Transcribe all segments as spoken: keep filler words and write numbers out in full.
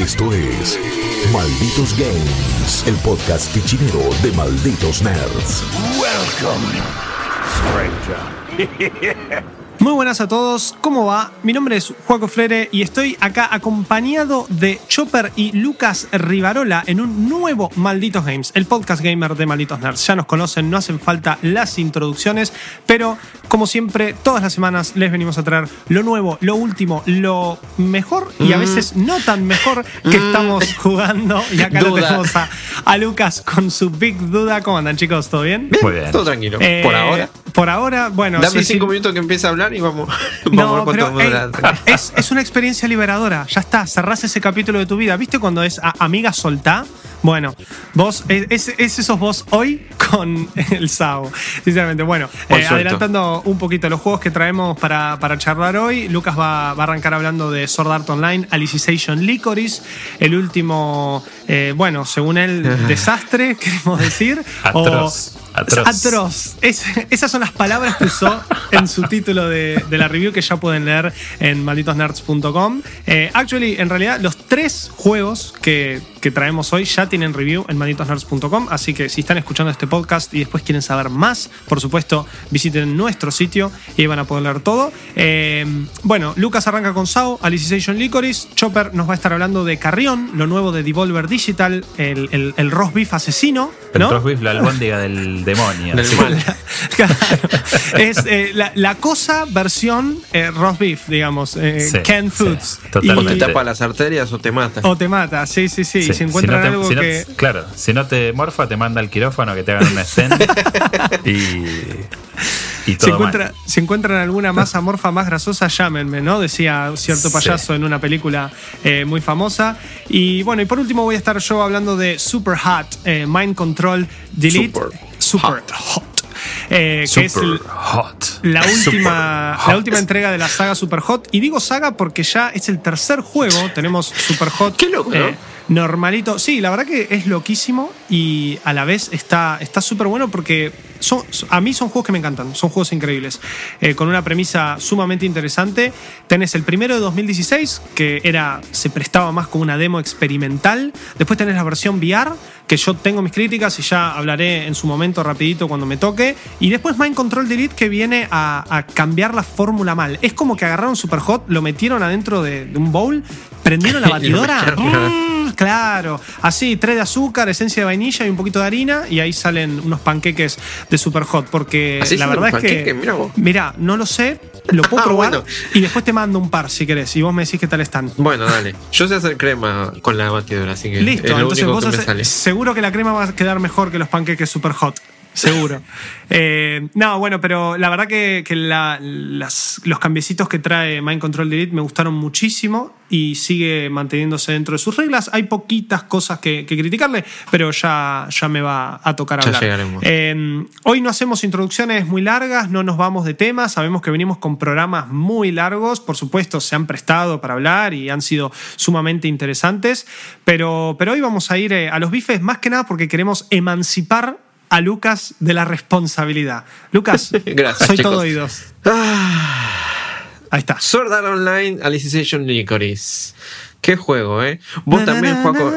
Esto es Malditos Games, el podcast fichinero de Malditos Nerds. Welcome, stranger. Muy buenas a todos, ¿cómo va? Mi nombre es Joaco Freire y estoy acá acompañado de Chopper y Lucas Rivarola en un nuevo Malditos Games, el podcast gamer de Malditos Nerds. Ya nos conocen, no hacen falta las introducciones, pero como siempre, todas las semanas les venimos a traer lo nuevo, lo último, lo mejor y a veces no tan mejor que estamos jugando. Y acá lo tenemos a, a Lucas con su Big Duda. ¿Cómo andan, chicos? ¿Todo bien? Bien, muy bien. Todo tranquilo. Eh, por ahora. Por ahora, bueno. Dame sí, cinco sí. minutos que empiece a hablar y vamos, vamos No, a ver cuánto pero, dura. ey, es, es una experiencia liberadora. Ya está, cerrás ese capítulo de tu vida. ¿Viste cuando es a, amiga soltá? Bueno, vos, es, es esos vos hoy con el Sao. Sinceramente, bueno, eh, adelantando un poquito los juegos que traemos para, para charlar hoy, Lucas va, va a arrancar hablando de Sword Art Online, Alicization Lycoris, el último, eh, bueno, según él, desastre, queremos decir. Atroz. O, Atroz. Atroz. Es, esas son las palabras que usó en su título de, de la review, que ya pueden leer en malditos nerds punto com. Eh, actually, en realidad, los tres juegos que, que traemos hoy ya tienen review en malditos nerds punto com, así que si están escuchando este podcast y después quieren saber más, por supuesto, visiten nuestro sitio y ahí van a poder leer todo. Eh, bueno, Lucas arranca con Sao, Alicization Lycoris. Chopper nos va a estar hablando de Carrión, lo nuevo de Devolver Digital, el, el, el roast beef asesino, ¿no? El roast beef, la albóndiga del demonio. Del sí. mal. Claro. Es eh, la, la cosa versión eh, roast beef, digamos, eh, Sí, canned sí, foods. totalmente. O te tapa las arterias o te mata. O te mata, sí, sí, sí. Sí, Y si encuentran si no te- algo si no- que... Claro, si no te morfa, te manda al quirófano que te hagan una stent y, y Si, todo encuentra, mal. si encuentran alguna masa morfa más grasosa, llámenme, ¿no? Decía cierto Sí. payaso en una película eh, muy famosa. Y bueno, y por último voy a estar yo hablando de Super Hot, eh, Mind Control Delete. Super Super Hot. Hot. Eh, que es Super el- hot. La última, Super la hot. última entrega de la saga Super Hot. Y digo saga porque ya es el tercer juego. Tenemos Super Hot. Qué loco, ¿no? eh, normalito. Sí, la verdad que es loquísimo. Y a la vez está está súper bueno porque son, a mí son juegos que me encantan. Son juegos increíbles. Eh, con una premisa sumamente interesante. Tenés el primero de dos mil dieciséis, que era se prestaba más como una demo experimental. Después tenés la versión V R, que yo tengo mis críticas y ya hablaré en su momento rapidito cuando me toque. Y después Mind Control Delete, que viene a, a cambiar la fórmula mal. Es como que agarraron Super Hot, lo metieron adentro de, de un bowl, prendieron la Y lo batidora. mezclaron. Mm, claro, así, tres de azúcar, esencia de vainilla y un poquito de harina, y ahí salen unos panqueques de Super Hot. Porque ¿Así la son verdad los es que. panqueques? Mirá vos. Mirá, no lo sé, lo puedo Ah, probar bueno. y después te mando un par si querés. Y vos me decís qué tal están. Bueno, dale. Yo sé hacer crema con la batidora, así que Listo, es lo entonces único vos que me haces- sale. seguro que la crema va a quedar mejor que los panqueques Super Hot. Seguro. Eh, no, bueno, pero la verdad que, que la- las- los cambiecitos que trae Mind Control Delete me gustaron muchísimo y sigue manteniéndose dentro de sus reglas. Hay poquitas cosas que, que criticarle, pero ya, ya me va a tocar Ya hablar. llegaremos. Eh, hoy no hacemos introducciones muy largas, no nos vamos de temas. Sabemos que venimos con programas muy largos. Por supuesto, se han prestado para hablar y han sido sumamente interesantes. Pero, pero hoy vamos a ir eh, a los bifes, más que nada porque queremos emancipar a Lucas de la responsabilidad. Lucas, Gracias, soy chicos. todo oídos. Ah, Ahí está. Sword Art Online, Alicization Lycoris. Qué juego, ¿eh? Vos también, Juaco.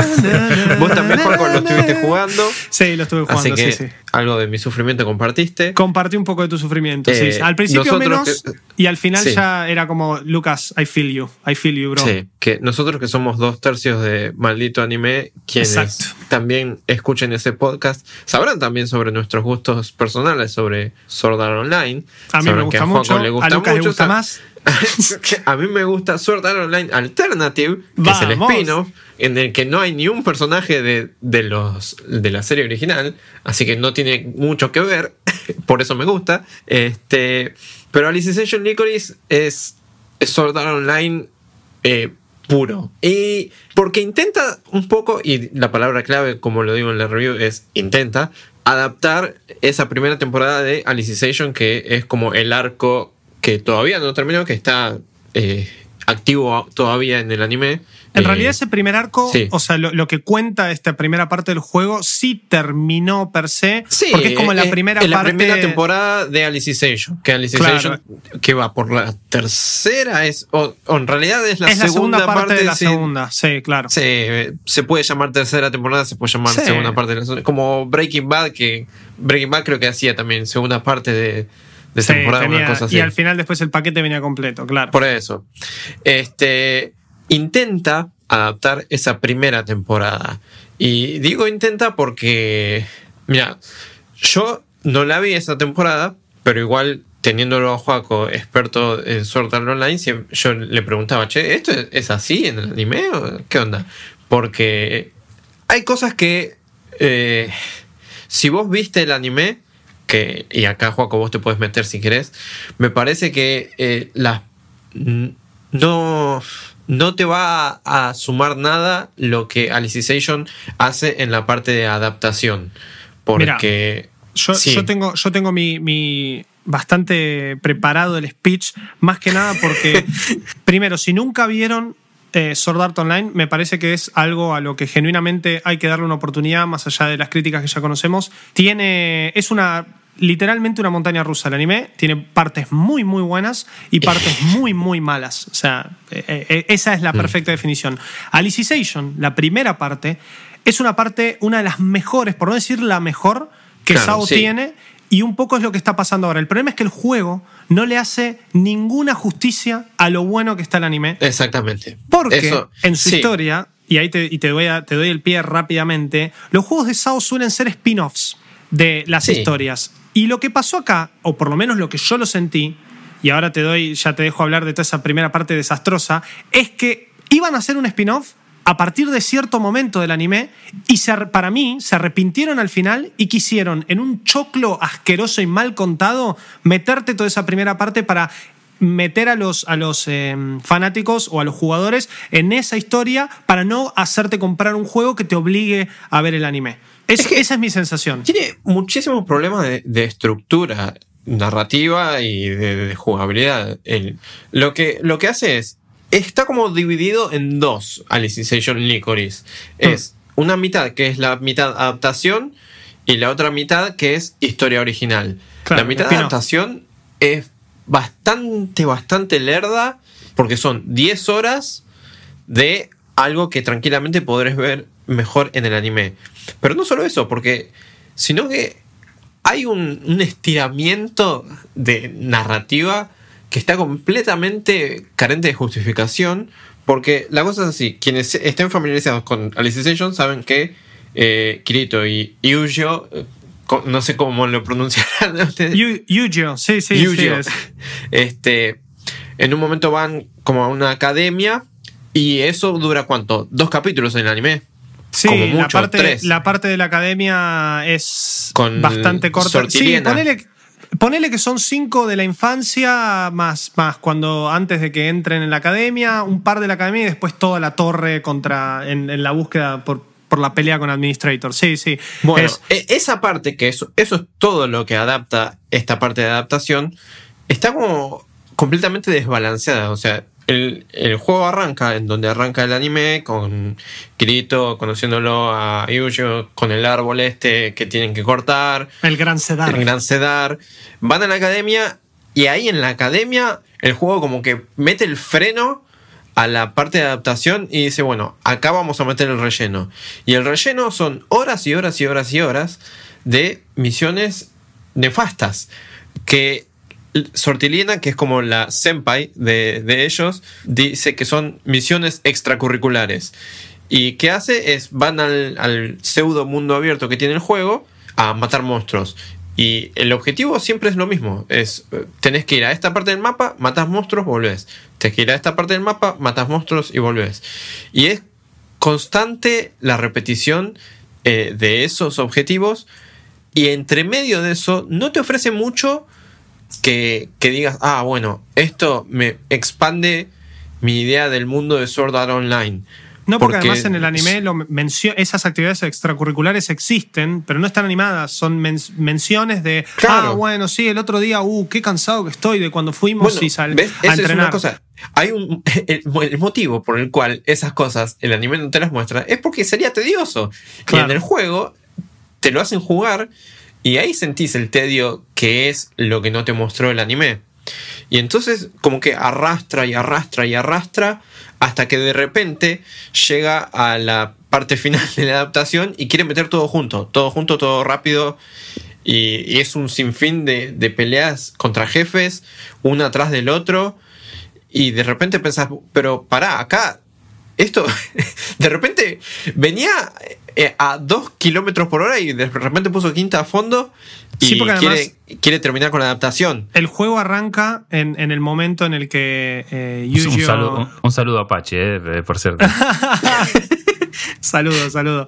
Vos también, Juaco, lo estuviste jugando. Sí, lo estuve jugando, Así que sí, sí. algo de mi sufrimiento compartiste. Compartí un poco de tu sufrimiento. Eh, sí. Al principio nosotros menos, que- y al final Sí. ya era como, Lucas, I feel you. I feel you, bro. Sí, que nosotros que somos dos tercios de Maldito Anime, quienes Exacto. también escuchen ese podcast, sabrán también sobre nuestros gustos personales sobre Sword Art Online. A mí Sabrán me que gusta Juaco mucho, le gusta a Lucas le mucho, gusta sa- más. A mí me gusta Sword Art Online Alternative, que es el Vamos. spin-off, en el que no hay ni un personaje de, de, los, de la serie original, así que no tiene mucho que ver, por eso me gusta. Este, pero Alicization Lycoris es, es Sword Art Online eh, puro. Y porque intenta un poco, y la palabra clave, como lo digo en la review, es intenta adaptar esa primera temporada de Alicization, que es como el arco que todavía no terminó, que está eh, activo todavía en el anime. En eh, realidad ese primer arco, sí. o sea, lo, lo que cuenta esta primera parte del juego sí terminó per se, Sí, porque es como la eh, primera en parte... la primera temporada de Alicization, que Alicization claro. que va por la tercera, es o, o en realidad es la, es la segunda, segunda parte, parte de la sí, segunda, sí, claro. Sí, se puede llamar tercera temporada, se puede llamar sí. segunda parte de la segunda, como Breaking Bad, que Breaking Bad creo que hacía también segunda parte de, de sí, temporada, tenía, una cosa así. Y al final después el paquete venía completo, claro. Por eso. Este intenta adaptar esa primera temporada. Y digo intenta porque, mira, yo no la vi esa temporada, pero igual teniéndolo a Joaco, experto en Sword Art Online, yo le preguntaba, che, ¿esto es así en el anime o qué onda? Porque hay cosas que, eh, si vos viste el anime, que, y acá Joaco vos te puedes meter si querés, me parece que eh, las no... no te va a, a sumar nada lo que Alicization hace en la parte de adaptación. Porque... Mirá, yo, sí. yo tengo, yo tengo mi, mi bastante preparado el speech, más que nada porque, primero, si nunca vieron eh, Sword Art Online, me parece que es algo a lo que genuinamente hay que darle una oportunidad, más allá de las críticas que ya conocemos. Tiene, es una... literalmente una montaña rusa el anime. Tiene partes muy muy buenas y partes muy muy malas. O sea, eh, eh, esa es la perfecta mm. definición. Alicization, la primera parte, es una parte, una de las mejores, por no decir la mejor, que claro, SAO sí. tiene. Y un poco es lo que está pasando ahora. El problema es que el juego no le hace ninguna justicia a lo bueno que está el anime. Exactamente. Porque Eso, en su sí. historia, y ahí te, y te, doy a, te doy el pie rápidamente, los juegos de SAO suelen ser spin-offs de las sí. historias. Y lo que pasó acá, o por lo menos lo que yo lo sentí, y ahora te doy, ya te dejo hablar de toda esa primera parte desastrosa, es que iban a hacer un spin-off a partir de cierto momento del anime y se, para mí se arrepintieron al final y quisieron, en un choclo asqueroso y mal contado, meterte toda esa primera parte para meter a los, a los eh, fanáticos o a los jugadores en esa historia para no hacerte comprar un juego que te obligue a ver el anime. Es, es que esa es mi sensación. Tiene muchísimos problemas de, de estructura narrativa y de, de jugabilidad. El, lo, que, lo que hace es, está como dividido en dos Alicization Lycoris. Es hmm. una mitad que es la mitad adaptación y la otra mitad que es historia original. Claro, la mitad de adaptación es bastante, bastante lerda porque son diez horas de algo que tranquilamente podrás ver mejor en el anime. Pero no solo eso, porque sino que hay un, un estiramiento de narrativa que está completamente carente de justificación, porque la cosa es así, quienes estén familiarizados con Alicization saben que eh, Kirito y Yujo, no sé cómo lo pronunciarán ustedes. Yujo, sí, sí, Yujo. sí es. Este, en un momento van como a una academia y eso dura ¿cuánto? Dos capítulos en el anime. Sí, como mucho, la, parte, tres. la parte de la academia es con bastante corta. Sortiliena. Sí, ponele, ponele que son cinco de la infancia, más, más cuando antes de que entren en la academia, un par de la academia y después toda la torre contra en, en la búsqueda por, por la pelea con Administrator. Sí, sí. Bueno, es, esa parte, que eso, eso es todo lo que adapta esta parte de adaptación, está como completamente desbalanceada. O sea, El, el juego arranca en donde arranca el anime, con Kirito conociéndolo a Yujo, con el árbol este que tienen que cortar. El gran cedar. El gran cedar. Van a la academia y ahí en la academia el juego como que mete el freno a la parte de adaptación y dice, bueno, acá vamos a meter el relleno. Y el relleno son horas y horas y horas y horas de misiones nefastas que... Sortiliena, que es como la senpai de, de ellos, dice que son misiones extracurriculares. Y qué hace es, van al, al pseudo mundo abierto que tiene el juego a matar monstruos. Y el objetivo siempre es lo mismo. Es, tenés que ir a esta parte del mapa, matas monstruos, volvés. Tenés que ir a esta parte del mapa, matas monstruos y volvés. Y es constante la repetición eh, de esos objetivos. Y entre medio de eso no te ofrece mucho que, que digas, ah, bueno, esto me expande mi idea del mundo de Sword Art Online. No, porque, porque además en el anime lo mencio- esas actividades extracurriculares existen, pero no están animadas, son men- menciones de, claro. ah, bueno, sí, el otro día, uh, qué cansado que estoy de cuando fuimos bueno, y sal- ¿ves? a Eso entrenar. es una cosa. hay un el, el motivo por el cual esas cosas el anime no te las muestra es porque sería tedioso. Claro. Y en el juego te lo hacen jugar y ahí sentís el tedio que es lo que no te mostró el anime. Y entonces como que arrastra y arrastra y arrastra hasta que de repente llega a la parte final de la adaptación y quiere meter todo junto, todo junto, todo rápido. Y, y es un sinfín de, de peleas contra jefes, uno atrás del otro. Y de repente pensás, pero pará, acá, esto, de repente venía a dos kilómetros por hora y de repente puso quinta a fondo y sí, quiere, además, quiere terminar con la adaptación. El juego arranca en, en el momento en el que eh, Yu-Gi-Oh! Un saludo, un, un saludo a Apache, eh, por cierto. Saludo, saludo.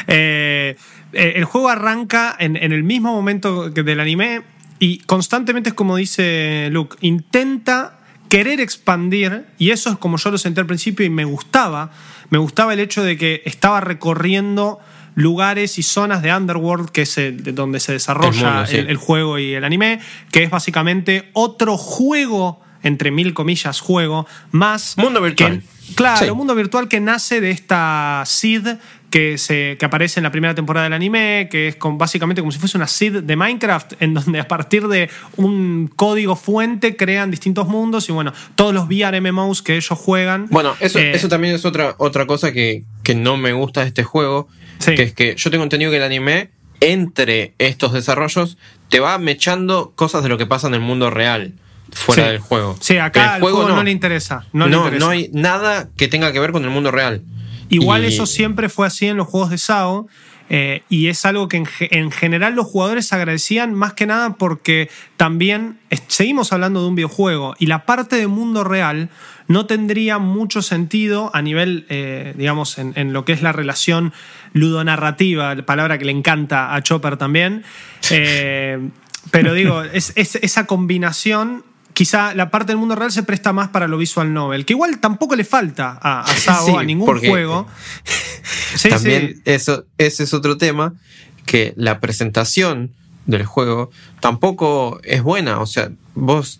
Eh, el juego arranca en, en el mismo momento que del anime y constantemente es como dice Luke, intenta querer expandir, y eso es como yo lo senté al principio y me gustaba, me gustaba el hecho de que estaba recorriendo lugares y zonas de Underworld, que es el, de donde se desarrolla el, mundo, sí. el, el juego y el anime, que es básicamente otro juego, entre mil comillas, juego, más... Mundo virtual. Que, claro, sí. mundo virtual que nace de esta seed que, se, que aparece en la primera temporada del anime, que es con, básicamente como si fuese una seed de Minecraft, en donde a partir de un código fuente crean distintos mundos y bueno, todos los V R M M Os que ellos juegan. Bueno, eso, eh, eso también es otra, otra cosa que, que no me gusta de este juego, sí. que es que yo tengo entendido que el anime, entre estos desarrollos, te va mechando cosas de lo que pasa en el mundo real. Fuera sí. del juego. Sí, acá el juego, juego no. no le interesa. No, no, le interesa. no hay nada que tenga que ver con el mundo real. Igual y... eso siempre fue así en los juegos de S A O, eh, y es algo que en, en general los jugadores agradecían más que nada porque también es, seguimos hablando de un videojuego y la parte de mundo real no tendría mucho sentido a nivel, eh, digamos, en, en lo que es la relación ludonarrativa, la palabra que le encanta a Chopper también, eh, pero digo, es, es esa combinación. Quizá la parte del mundo real se presta más para lo visual novel, que igual tampoco le falta a, a S A O, sí, a ningún porque juego. Sí, también sí. Eso, ese es otro tema, que la presentación del juego tampoco es buena. O sea, vos...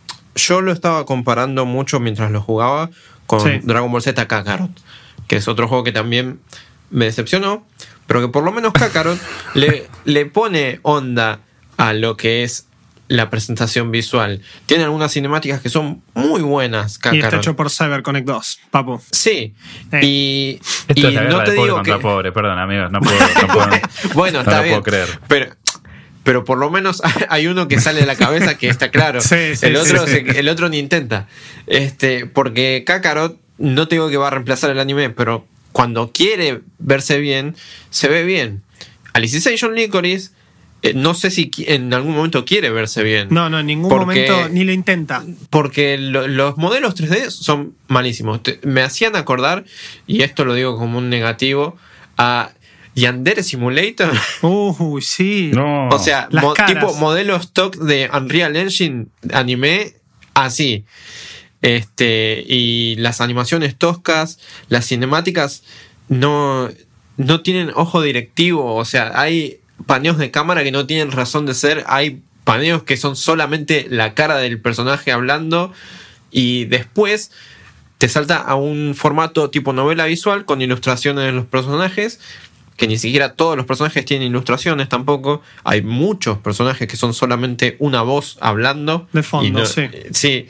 Yo lo estaba comparando mucho mientras lo jugaba con sí. Dragon Ball Z Kakarot, que es otro juego que también me decepcionó, pero que por lo menos Kakarot le, le pone onda a lo que es la presentación visual. Tiene algunas cinemáticas que son muy buenas, Kakarot. Y está hecho por CyberConnect dos, papu. Sí. Eh. Y, Esto y es la guerra no te de pobre digo contra que... pobre, perdón, amigos, no puedo, no puedo, bueno, no está lo bien, puedo creer. Pero, pero por lo menos hay uno que sale de la cabeza que está claro. Sí, sí, el, otro, sí, sí. Se, el otro ni intenta. Este, porque Kakarot, no te digo que va a reemplazar el anime, pero cuando quiere verse bien, se ve bien. Alicization Lycoris, eh, no sé si en algún momento quiere verse bien. No, no, en ningún porque, momento ni lo intenta. Porque lo, los modelos tres D son malísimos. Te, me hacían acordar, y esto lo digo como un negativo, a Yandere Simulator. Uy, sí. No. O sea, mo, tipo modelo stock de Unreal Engine anime, así. Este, y las animaciones toscas, las cinemáticas no, no tienen ojo directivo. O sea, hay paneos de cámara que no tienen razón de ser. Hay paneos que son solamente la cara del personaje hablando. Y después te salta a un formato tipo novela visual con ilustraciones de los personajes, que ni siquiera todos los personajes tienen ilustraciones tampoco. Hay muchos personajes que son solamente una voz hablando. De fondo, y no, sí. Sí.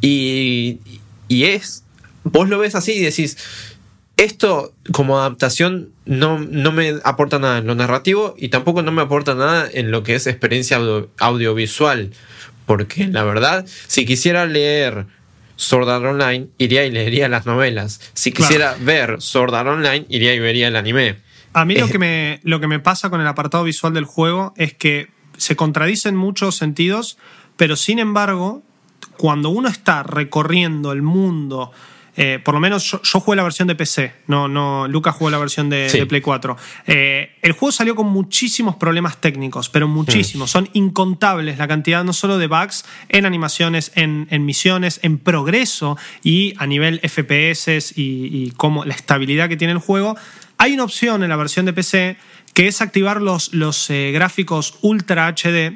Y, y es... Vos lo ves así y decís... Esto como adaptación no, no me aporta nada en lo narrativo y tampoco no me aporta nada en lo que es experiencia audio, audiovisual. Porque la verdad, si quisiera leer Sword Art Online, iría y leería las novelas. Si quisiera claro. ver Sword Art Online, iría y vería el anime. A mí lo que, me, lo que me pasa con el apartado visual del juego es que se contradice en muchos sentidos, pero sin embargo, cuando uno está recorriendo el mundo... Eh, por lo menos yo, yo jugué la versión de P C, no, no, Lucas jugó la versión de, sí. de Play cuatro. Eh, el juego salió con muchísimos problemas técnicos, pero muchísimos. Mm. Son incontables la cantidad no solo de bugs en animaciones, en, en misiones, en progreso y a nivel F P S y, y como la estabilidad que tiene el juego. Hay una opción en la versión de P C que es activar los, los eh, gráficos Ultra H D,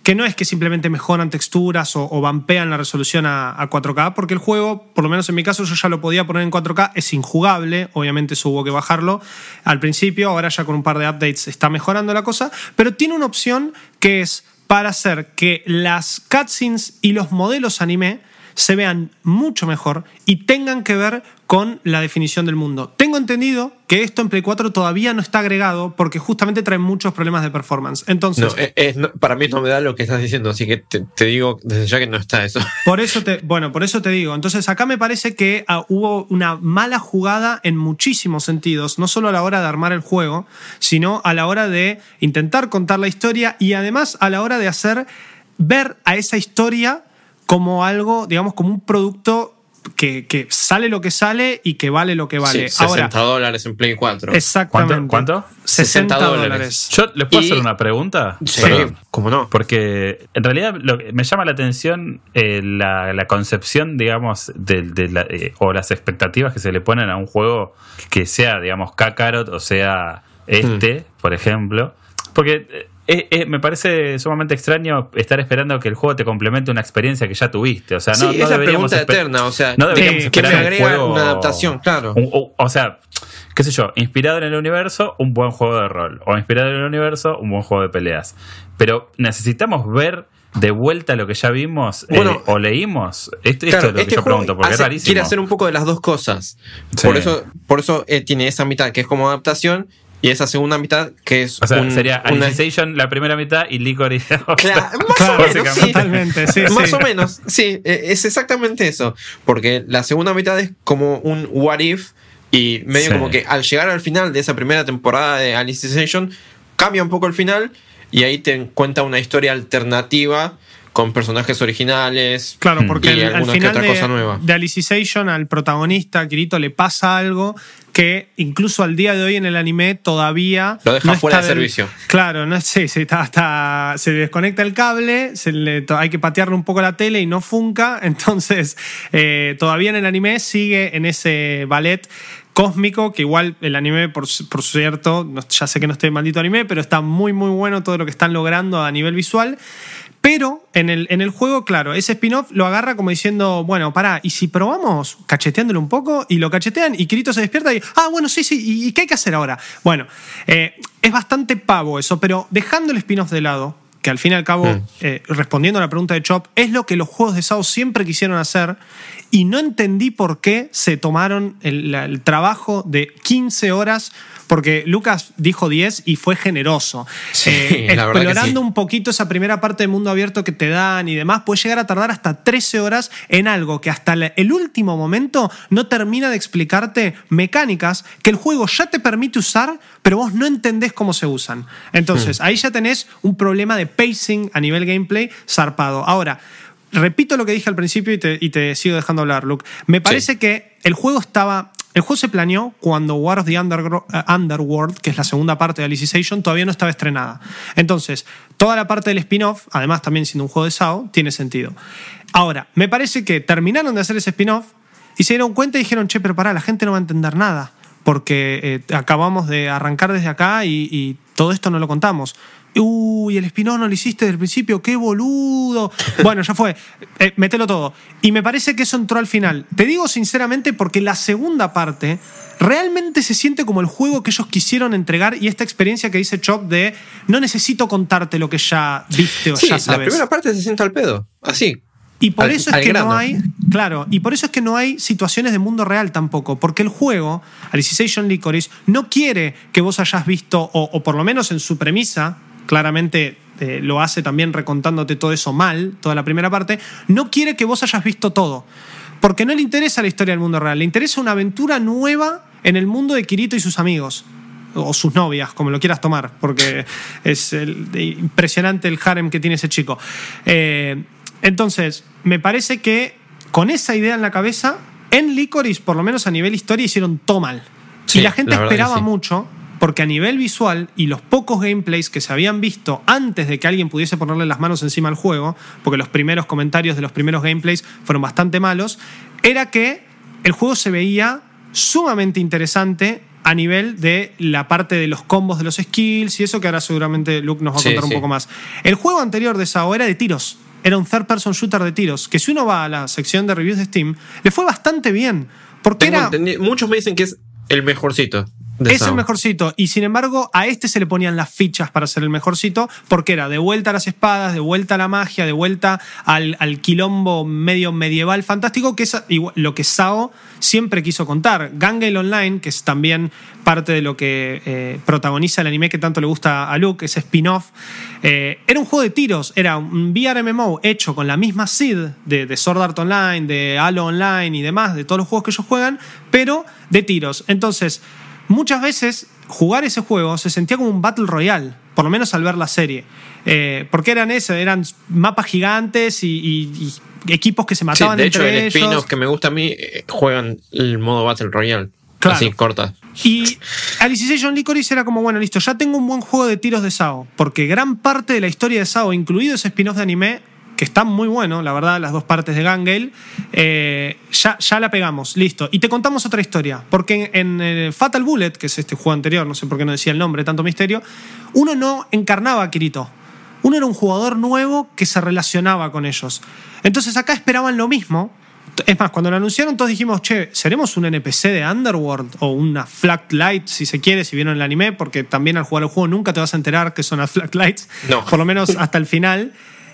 que no es que simplemente mejoran texturas o, o vampean la resolución a, a cuatro K, porque el juego, por lo menos en mi caso, yo ya lo podía poner en cuatro K, es injugable, obviamente eso hubo que bajarlo al principio, ahora ya con un par de updates está mejorando la cosa, pero tiene una opción que es para hacer que las cutscenes y los modelos anime se vean mucho mejor y tengan que ver con la definición del mundo. Tengo entendido que esto en Play cuatro todavía no está agregado porque justamente trae muchos problemas de performance. Entonces, no, es, es, no, para mí no me da lo que estás diciendo, así que te, te digo desde ya que no está eso. Por eso te, bueno, por eso te digo. Entonces acá me parece que uh, hubo una mala jugada en muchísimos sentidos, no solo a la hora de armar el juego, sino a la hora de intentar contar la historia y además a la hora de hacer ver a esa historia como algo, digamos, como un producto que, que sale lo que sale y que vale lo que vale. Sí, sesenta dólares en Play cuatro. Exactamente. ¿Cuánto? ¿Cuánto? sesenta dólares. ¿Yo les puedo Y... hacer una pregunta? Sí, Perdón. cómo no. Porque en realidad lo que me llama la atención eh, la, la concepción, digamos, de, de la, eh, o las expectativas que se le ponen a un juego que sea, digamos, Kakarot o sea este, hmm. por ejemplo. Porque... Eh, eh, me parece sumamente extraño estar esperando que el juego te complemente una experiencia que ya tuviste. O sea, no, sí, no es la deberíamos pregunta esper- eterna. O sea, no deberíamos eh, que me esperar un agrega juego, una adaptación, claro. Un, o, o sea, qué sé yo, inspirado en el universo, un buen juego de rol. O inspirado en el universo, un buen juego de peleas. Pero necesitamos ver de vuelta lo que ya vimos bueno, eh, o leímos. Esto, claro, esto es lo este que yo pregunto, porque hace, es rarísimo. Quiere hacer un poco de las dos cosas. Sí. Por eso, por eso eh, tiene esa mitad que es como adaptación. Y esa segunda mitad que es o sea, un, sería una... Alicization la primera mitad y Licorice la claro, más claro, o menos, sí. Totalmente, sí, Más sí. o menos, sí, es exactamente eso. Porque la segunda mitad es como un what if. Y medio sí. como que al llegar al final de esa primera temporada de Alicization, cambia un poco el final. Y ahí te cuenta una historia alternativa con personajes originales. Claro, porque y al, al final que otra de, cosa nueva. de Alicization al protagonista, a Kirito, le pasa algo que incluso al día de hoy en el anime todavía lo deja no fuera de del, servicio. Claro, no sé, se, está, está, se desconecta el cable, se le, hay que patearle un poco la tele y no funca. Entonces, eh, todavía en el anime sigue en ese ballet cósmico, que igual el anime, por, por cierto, ya sé que no estoy en maldito anime, pero está muy, muy bueno todo lo que están logrando a nivel visual. Pero en el, en el juego, claro, ese spin-off lo agarra como diciendo, bueno, pará, ¿y si probamos cacheteándolo un poco? Y lo cachetean y Kirito se despierta y, ah, bueno, sí, sí, ¿y, y qué hay que hacer ahora? Bueno, eh, es bastante pavo eso, pero dejando el spin-off de lado, que al fin y al cabo, mm. eh, respondiendo a la pregunta de Chop, es lo que los juegos de S A O siempre quisieron hacer y no entendí por qué se tomaron el, el trabajo de quince horas, porque Lucas dijo diez y fue generoso. Sí, eh, la verdad explorando que sí. un poquito esa primera parte de mundo abierto que te dan y demás, puede llegar a tardar hasta trece horas en algo que hasta el último momento no termina de explicarte mecánicas que el juego ya te permite usar, pero vos no entendés cómo se usan. Entonces, hmm. ahí ya tenés un problema de pacing a nivel gameplay zarpado. Ahora, repito lo que dije al principio y te, y te sigo dejando hablar, Luke. Me parece sí. que el juego estaba... El juego se planeó cuando War of the Undergro- uh, Underworld, que es la segunda parte de Alicization, todavía no estaba estrenada. Entonces, toda la parte del spin-off, además también siendo un juego de S A O, tiene sentido. Ahora, me parece que terminaron de hacer ese spin-off y se dieron cuenta y dijeron, che, pero pará, la gente no va a entender nada, porque eh, acabamos de arrancar desde acá y, y todo esto no lo contamos. Uy, el spin-off no lo hiciste desde el principio, qué boludo. Bueno, ya fue, eh, mételo todo. Y me parece que eso entró al final. Te digo sinceramente porque la segunda parte realmente se siente como el juego que ellos quisieron entregar y esta experiencia que dice Chop de no necesito contarte lo que ya viste o sí, ya sabes. La primera parte se siente al pedo, así. Y por al, eso es que grano. no hay, claro, y por eso es que no hay situaciones de mundo real tampoco, porque el juego, Alicization Licorice, no quiere que vos hayas visto, o, o por lo menos en su premisa, claramente eh, lo hace también recontándote todo eso mal, toda la primera parte, no quiere que vos hayas visto todo, porque no le interesa la historia del mundo real, le interesa una aventura nueva en el mundo de Kirito y sus amigos, o sus novias, como lo quieras tomar, porque es el, impresionante el harem que tiene ese chico. Eh, entonces, me parece que con esa idea en la cabeza, en Licorice, por lo menos a nivel historia, hicieron todo mal. Sí, y la gente la esperaba sí. mucho, porque a nivel visual y los pocos gameplays que se habían visto antes de que alguien pudiese ponerle las manos encima al juego, porque los primeros comentarios de los primeros gameplays fueron bastante malos, era que el juego se veía sumamente interesante a nivel de la parte de los combos de los skills y eso que ahora seguramente Luke nos va a Sí, contar un sí. poco más. El juego anterior de SAO era de tiros. Era un third person shooter de tiros. Que si uno va a la sección de reviews de Steam, le fue bastante bien. Porque Tengo era... entendi- Muchos me dicen que es el mejorcito. de Es el Sao. mejorcito. Y sin embargo, a este se le ponían las fichas para ser el mejorcito, porque era de vuelta a las espadas, de vuelta a la magia, de vuelta al, al quilombo medio medieval fantástico, que es igual- lo que SAO siempre quiso contar. Gangale Online, que es también parte de lo que eh, protagoniza el anime que tanto le gusta a Luke, ese spin-off, eh, era un juego de tiros, era un V R M M O hecho con la misma seed de, de Sword Art Online, de Halo Online y demás, de todos los juegos que ellos juegan, pero de tiros. Entonces, muchas veces jugar ese juego se sentía como un Battle Royale, por lo menos al ver la serie. Eh, porque eran eso, eran mapas gigantes y, y- y equipos que se Sí, mataban de hecho, entre el ellos. spin-off que me gusta a mí eh, juegan el modo Battle Royale. Claro. Así, corta. Y Alicization Lycoris era como, bueno, listo, ya tengo un buen juego de tiros de SAO, porque gran parte de la historia de SAO, incluido ese spin-off de anime, que está muy bueno, la verdad, las dos partes de Gangale, eh, ya, ya la pegamos, listo. Y te contamos otra historia, porque en, en eh, Fatal Bullet, que es este juego anterior, no sé por qué no decía el nombre, tanto misterio, uno no encarnaba a Kirito. Uno era un jugador nuevo que se relacionaba con ellos. Entonces acá esperaban lo mismo. Es más, cuando lo anunciaron todos dijimos, che, ¿seremos un N P C de Underworld? O una Flag Light, si se quiere, si vieron el anime, porque también al jugar el juego nunca te vas a enterar que son las Flag Lights. No. Por lo menos hasta el final.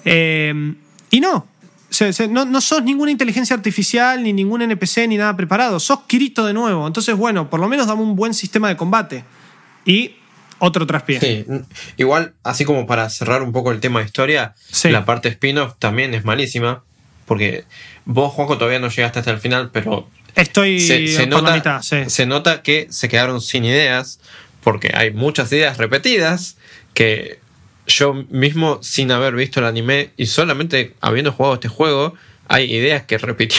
Eh, y no. Se- se- no, no sos ninguna inteligencia artificial, ni ningún N P C, ni nada preparado. Sos Kirito de nuevo. Entonces, bueno, por lo menos dame un buen sistema de combate. Y otro traspié. Sí, igual, así como para cerrar un poco el tema de historia, Sí. la parte spin-off también es malísima. Porque vos, Juanjo, todavía no llegaste hasta el final, pero Estoy se, se por nota, la mitad, sí. se nota que se quedaron sin ideas, porque hay muchas ideas repetidas que yo mismo, sin haber visto el anime y solamente habiendo jugado este juego, hay ideas que repitió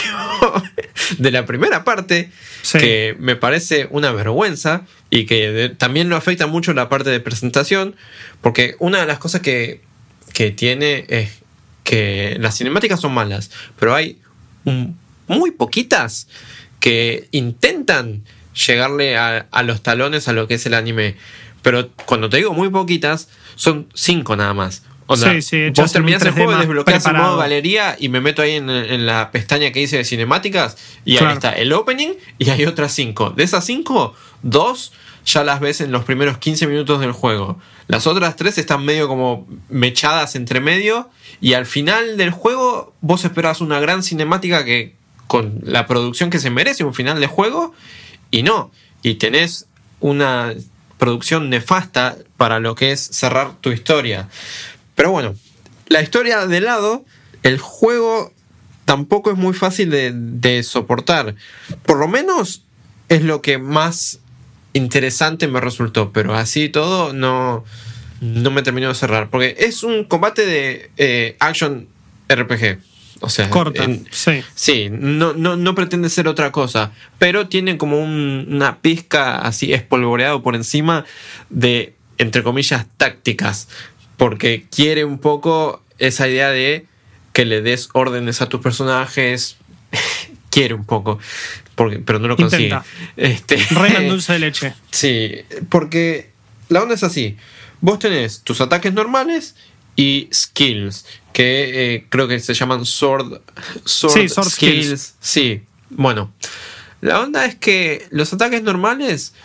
de la primera parte, Sí. que me parece una vergüenza y que de- también lo afecta mucho la parte de presentación, porque una de las cosas que, que tiene es que las cinemáticas son malas, pero hay un- muy poquitas que intentan llegarle a, a los talones a lo que es el anime. Pero cuando te digo muy poquitas, son cinco nada más. O sea, Sí, sí, hechas vos terminás en el un tres D juego y más desbloqueas el preparado. modo galería y me meto ahí en, en la pestaña que dice de cinemáticas y Claro. ahí está el opening y hay otras cinco. De esas cinco, dos ya las ves en los primeros quince minutos del juego. Las otras tres están medio como mechadas entre medio y al final del juego vos esperás una gran cinemática que con la producción que se merece un final de juego y no. Y tenés una producción nefasta para lo que es cerrar tu historia. Pero bueno, la historia de lado, el juego tampoco es muy fácil de, de soportar. Por lo menos es lo que más interesante me resultó, pero así todo no, no me terminó de cerrar. Porque es un combate de eh, action R P G. O sea, Corta, en- sí. Sí, no, no, no pretende ser otra cosa, pero tiene como un- una pizca así espolvoreado por encima de, entre comillas, tácticas, porque quiere un poco esa idea de que le des órdenes a tus personajes, quiere un poco, porque, pero no lo consigue. Intenta. Este, Reina en dulce de leche. Sí, porque la onda es así. Vos tenés tus ataques normales y skills, que eh, creo que se llaman sword, sword, Sí, sword skills. skills. Sí, bueno. La onda es que los ataques normales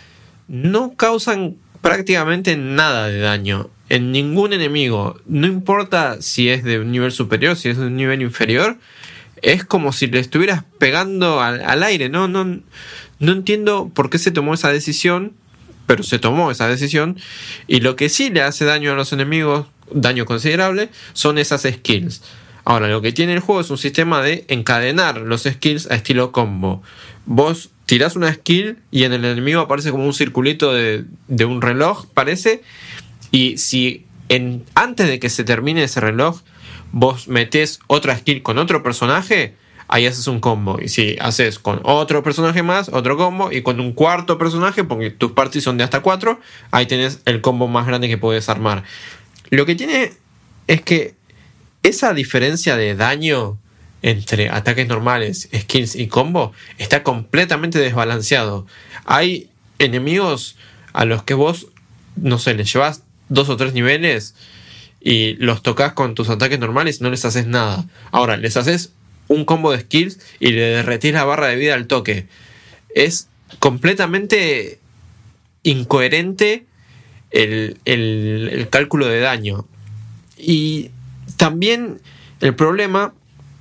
no causan prácticamente nada de daño en ningún enemigo. No importa si es de un nivel superior, si es de un nivel inferior. Es como si le estuvieras pegando al, al aire. No, no, no entiendo por qué se tomó esa decisión, pero se tomó esa decisión. Y lo que sí le hace daño a los enemigos, daño considerable, son esas skills. Ahora, lo que tiene el juego es un sistema de encadenar los skills a estilo combo. Vos tirás una skill y en el enemigo aparece como un circulito de, de un reloj, parece. Y si en, antes de que se termine ese reloj, vos metés otra skill con otro personaje, ahí haces un combo. Y si haces con otro personaje más, otro combo. Y con un cuarto personaje, porque tus parties son de hasta cuatro, ahí tenés el combo más grande que puedes armar. Lo que tiene es que esa diferencia de daño entre ataques normales, skills y combo está completamente desbalanceado. Hay enemigos a los que vos, no sé, les llevas dos o tres niveles y los tocas con tus ataques normales y no les haces nada. Ahora, les haces un combo de skills y le derretís la barra de vida al toque. Es completamente incoherente el, el, el cálculo de daño. Y también el problema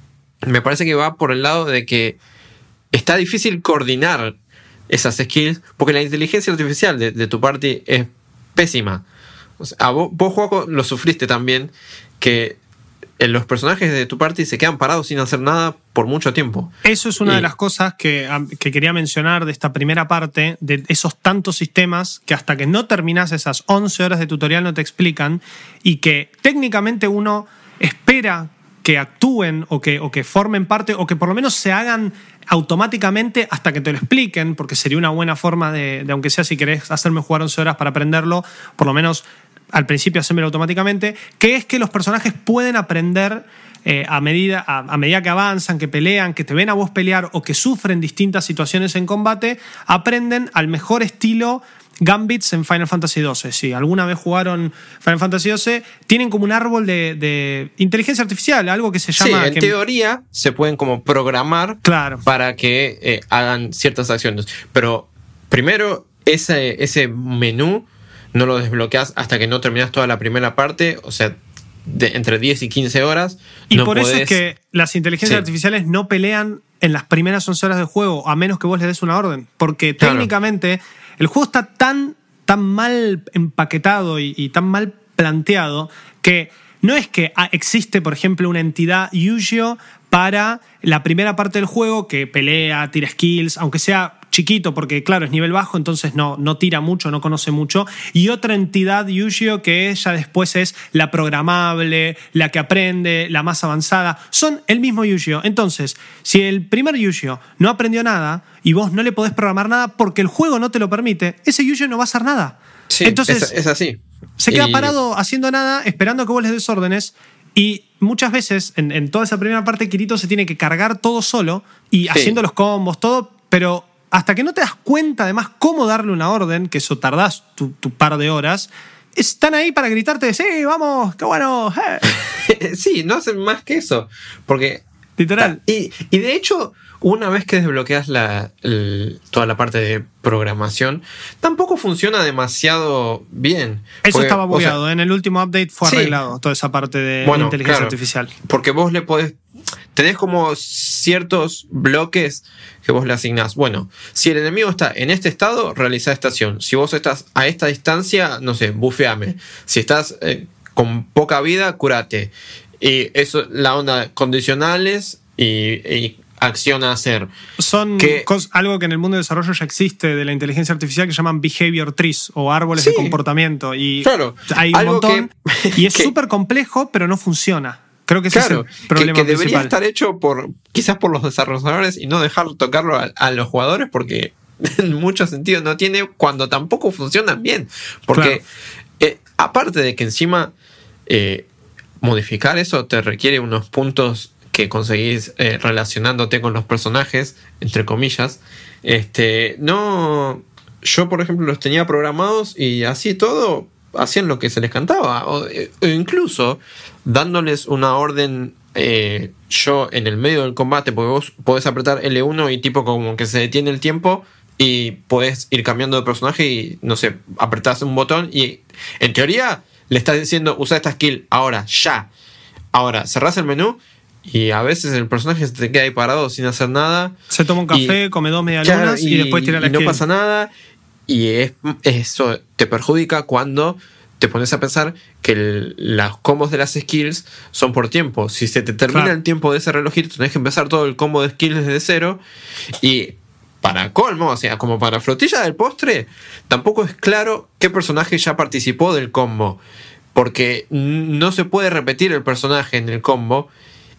me parece que va por el lado de que está difícil coordinar esas skills porque la inteligencia artificial de, de tu party es pésima. O sea, vos, vos Juaco, lo sufriste también, que los personajes de tu party se quedan parados sin hacer nada por mucho tiempo. Eso es una y... de las cosas que, que quería mencionar de esta primera parte, de esos tantos sistemas que hasta que no terminás esas once horas de tutorial no te explican, y que técnicamente uno espera que actúen o que, o que formen parte o que por lo menos se hagan automáticamente hasta que te lo expliquen, porque sería una buena forma de, de aunque sea si querés hacerme jugar once horas para aprenderlo, por lo menos al principio hacérmelo automáticamente, que es que los personajes pueden aprender eh, a, medida, a, a medida que avanzan, que pelean, que te ven a vos pelear o que sufren distintas situaciones en combate, aprenden al mejor estilo Gambits en Final Fantasy doce. Si alguna vez jugaron Final Fantasy doce, tienen como un árbol de, de inteligencia artificial, algo que se llama... Sí, en que... teoría se pueden como programar, claro, para que eh, hagan ciertas acciones. Pero primero, ese, ese menú no lo desbloqueas hasta que no terminas toda la primera parte, o sea, de entre diez y quince horas. Y no por podés... eso es que las inteligencias sí. artificiales no pelean en las primeras once horas del juego, a menos que vos les des una orden. Porque claro, técnicamente el juego está tan, tan mal empaquetado y, y tan mal planteado que no es que existe, por ejemplo, una entidad Yu-Gi-Oh! Para la primera parte del juego que pelea, tira skills, aunque sea chiquito, porque claro, es nivel bajo, entonces no, no tira mucho, no conoce mucho, y otra entidad Yu-Gi-Oh! Que ya después es la programable, la que aprende, la más avanzada, son el mismo Yu-Gi-Oh! Entonces, si el primer Yu-Gi-Oh! No aprendió nada y vos no le podés programar nada porque el juego no te lo permite, ese Yu-Gi-Oh! No va a hacer nada. Sí, entonces, es, es así. Se queda y... parado haciendo nada, esperando que vos les des órdenes. Y muchas veces, en, en toda esa primera parte, Kirito se tiene que cargar todo solo y sí. haciendo los combos, todo, pero hasta que no te das cuenta, además, cómo darle una orden, que eso tardás tu, tu par de horas, están ahí para gritarte, sí, vamos, qué bueno. Eh. Sí, no hacen más que eso, porque... Literal. Y, y de hecho, una vez que desbloqueas la, el, toda la parte de programación, tampoco funciona demasiado bien. Eso porque, estaba bugueado. O sea, en el último update fue arreglado sí. toda esa parte de bueno, inteligencia claro, artificial. Porque vos le podés... Tenés como ciertos bloques que vos le asignás. Bueno, si el enemigo está en este estado, realiza esta acción. Si vos estás a esta distancia, no sé, bufeame. Si estás eh, con poca vida, curate. Y eso, la onda condicionales y, y acción a hacer. Son que, cos, algo que en el mundo de desarrollo ya existe de la inteligencia artificial que llaman behavior trees o árboles sí, de comportamiento. Y claro, hay un montón. Que, y es súper complejo, pero no funciona. Creo que ese claro, es el problema que, que debería principal. estar hecho por quizás por los desarrolladores y no dejar tocarlo a, a los jugadores porque en muchos sentidos no tiene cuando tampoco funcionan bien. Porque claro. eh, aparte de que encima eh, modificar eso te requiere unos puntos que conseguís eh, relacionándote con los personajes, entre comillas. Este, no, yo por ejemplo los tenía programados y así todo hacían lo que se les cantaba, o, o incluso dándoles una orden eh, yo en el medio del combate, porque vos podés apretar L uno y tipo como que se detiene el tiempo y podés ir cambiando de personaje y no sé, apretás un botón y en teoría le estás diciendo usa esta skill ahora, ya. Ahora, cerrás el menú y a veces el personaje se te queda ahí parado sin hacer nada. Se toma un café, y, come dos medialunas claro, y, y después tira la y skill. no pasa nada. Y es, eso te perjudica cuando te pones a pensar que el, los combos de las skills son por tiempo. Si se te termina claro. el tiempo de ese relojito, tenés que empezar todo el combo de skills desde cero. Y para colmo, o sea, como para frutilla del postre, tampoco es claro qué personaje ya participó del combo. Porque no se puede repetir el personaje en el combo.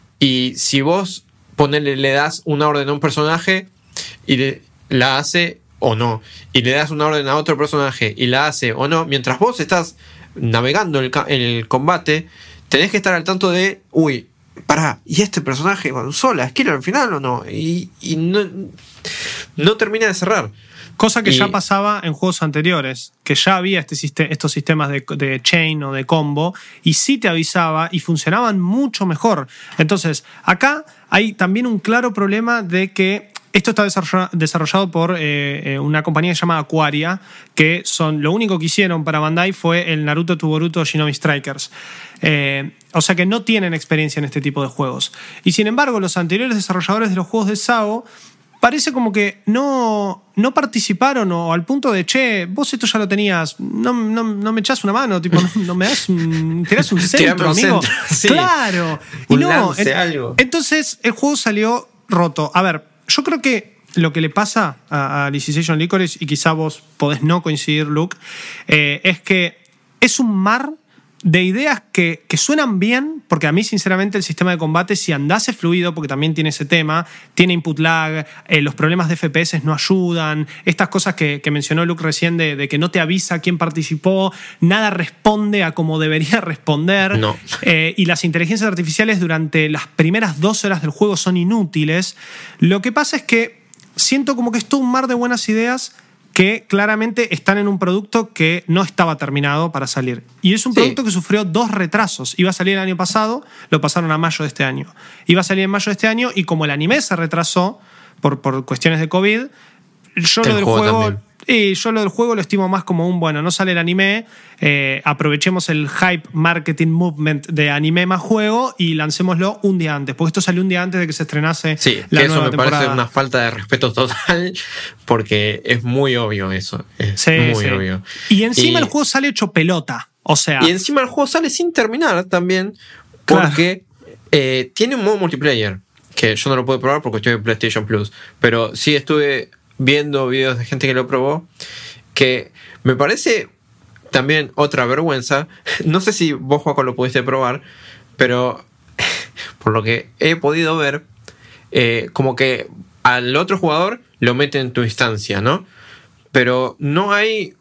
Y si vos ponele, le das una orden a un personaje y le, la hace o no, y le das una orden a otro personaje y la hace o no, mientras vos estás navegando el, el combate, tenés que estar al tanto de, uy, pará, ¿y este personaje usó la skill al final o no? Y, y no, no termina de cerrar. Cosa que y, ya pasaba en juegos anteriores, que ya había este sistema, estos sistemas de, de chain o de combo, y sí te avisaba y funcionaban mucho mejor. Entonces, acá hay también un claro problema de que esto está desarrollado, desarrollado por eh, una compañía que se llama Aquaria, que son lo único que hicieron para Bandai fue el Naruto to Boruto Shinobi Strikers. Eh, o sea que no tienen experiencia en este tipo de juegos. Y sin embargo, los anteriores desarrolladores de los juegos de S A O parece como que no, no participaron o al punto de, che, vos esto ya lo tenías, no, no, no me echás una mano, tipo, no, no me das un, tirás un centro, un amigo. Centro, sí. Claro. Un y no, lance, en, algo. Entonces el juego salió roto. A ver, yo creo que lo que le pasa a, a Alicization Lycoris, y quizá vos podés no coincidir, Luke, eh, es que es un mar de ideas que, que suenan bien, porque a mí sinceramente el sistema de combate, si andase fluido, porque también tiene ese tema, tiene input lag, eh, los problemas de F P S no ayudan, estas cosas que, que mencionó Luke recién de, de que no te avisa quién participó, nada responde a como debería responder, no. eh, y las inteligencias artificiales durante las primeras dos horas del juego son inútiles. Lo que pasa es que siento como que es todo un mar de buenas ideas que claramente están en un producto que no estaba terminado para salir. Y es un sí. producto que sufrió dos retrasos. Iba a salir el año pasado, lo pasaron a mayo de este año. Iba a salir en mayo de este año y como el anime se retrasó por, por cuestiones de COVID, yo el lo del juego, juego... Y yo lo del juego lo estimo más como un, bueno, no sale el anime, eh, aprovechemos el hype marketing movement de anime más juego y lancémoslo un día antes, porque esto salió un día antes de que se estrenase sí, la que nueva eso me temporada. parece una falta de respeto total, porque es muy obvio eso, es sí, muy sí. obvio. Y encima y, el juego sale hecho pelota, o sea... Y encima el juego sale sin terminar también, porque claro. eh, tiene un modo multiplayer, que yo no lo puedo probar porque estoy en PlayStation Plus, pero sí estuve viendo videos de gente que lo probó, que me parece también otra vergüenza. No sé si vos, Juaco, lo pudiste probar, pero por lo que he podido ver, eh, como que al otro jugador lo mete en tu instancia, ¿no? Pero no hay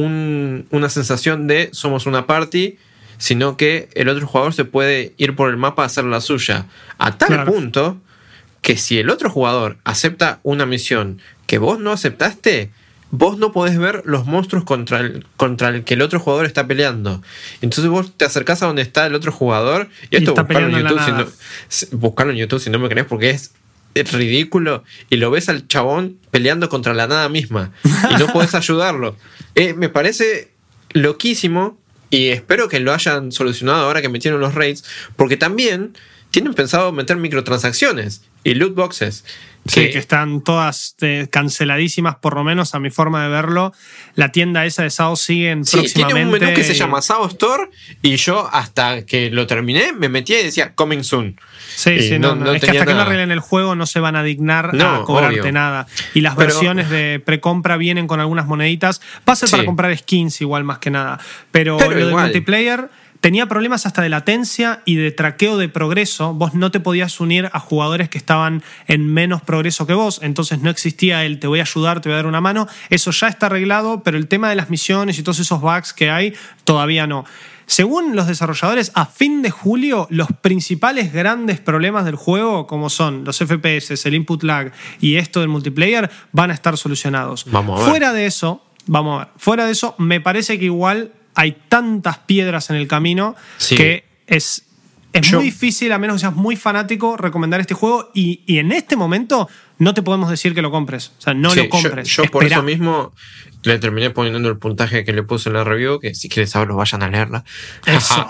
un, una sensación de somos una party, sino que el otro jugador se puede ir por el mapa a hacer la suya, a tal claro. punto que si el otro jugador acepta una misión que vos no aceptaste, vos no podés ver los monstruos contra el, contra el que el otro jugador está peleando. Entonces vos te acercás a donde está el otro jugador, y esto buscarlo en, YouTube, si no, buscarlo en YouTube si no me crees, porque es, es ridículo, y lo ves al chabón peleando contra la nada misma y no podés ayudarlo. Eh, me parece loquísimo, y espero que lo hayan solucionado ahora que metieron los raids, porque también tienen pensado meter microtransacciones y loot boxes. Sí, que, que están todas eh, canceladísimas, por lo menos a mi forma de verlo. La tienda esa de S A O sigue sí, próximamente. Tiene un menú que se llama S A O Store, y yo hasta que lo terminé me metí y decía Coming Soon. Sí, y sí, no, no, no es que hasta nada. Que no arreglen el juego no se van a dignar no, a cobrarte obvio. Nada. Y las Pero, versiones de precompra vienen con algunas moneditas. Va a ser sí. para comprar skins igual más que nada. Pero, Pero lo del multiplayer... Tenía problemas hasta de latencia y de traqueo de progreso. Vos no te podías unir a jugadores que estaban en menos progreso que vos, entonces no existía el te voy a ayudar, te voy a dar una mano. Eso ya está arreglado, pero el tema de las misiones y todos esos bugs que hay, todavía no. Según los desarrolladores, a fin de julio, los principales grandes problemas del juego, como son los F P S, el input lag y esto del multiplayer, van a estar solucionados. Vamos a ver. Fuera de eso, vamos a ver, fuera de eso, me parece que igual hay tantas piedras en el camino sí. que es, es muy difícil, a menos que seas muy fanático, recomendar este juego, y, y en este momento no te podemos decir que lo compres. O sea, no sí, lo compres. Yo, yo por eso mismo le terminé poniendo el puntaje que le puse en la review, que si quieren saberlo vayan a leerla. Eso.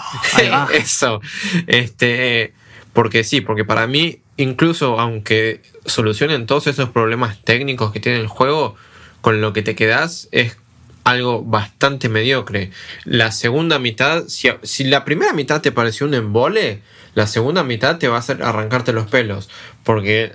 Eso. Este, porque sí, porque para mí, incluso aunque solucionen todos esos problemas técnicos que tiene el juego, con lo que te quedás es algo bastante mediocre. La segunda mitad, si, si la primera mitad te pareció un embole, la segunda mitad te va a hacer arrancarte los pelos, porque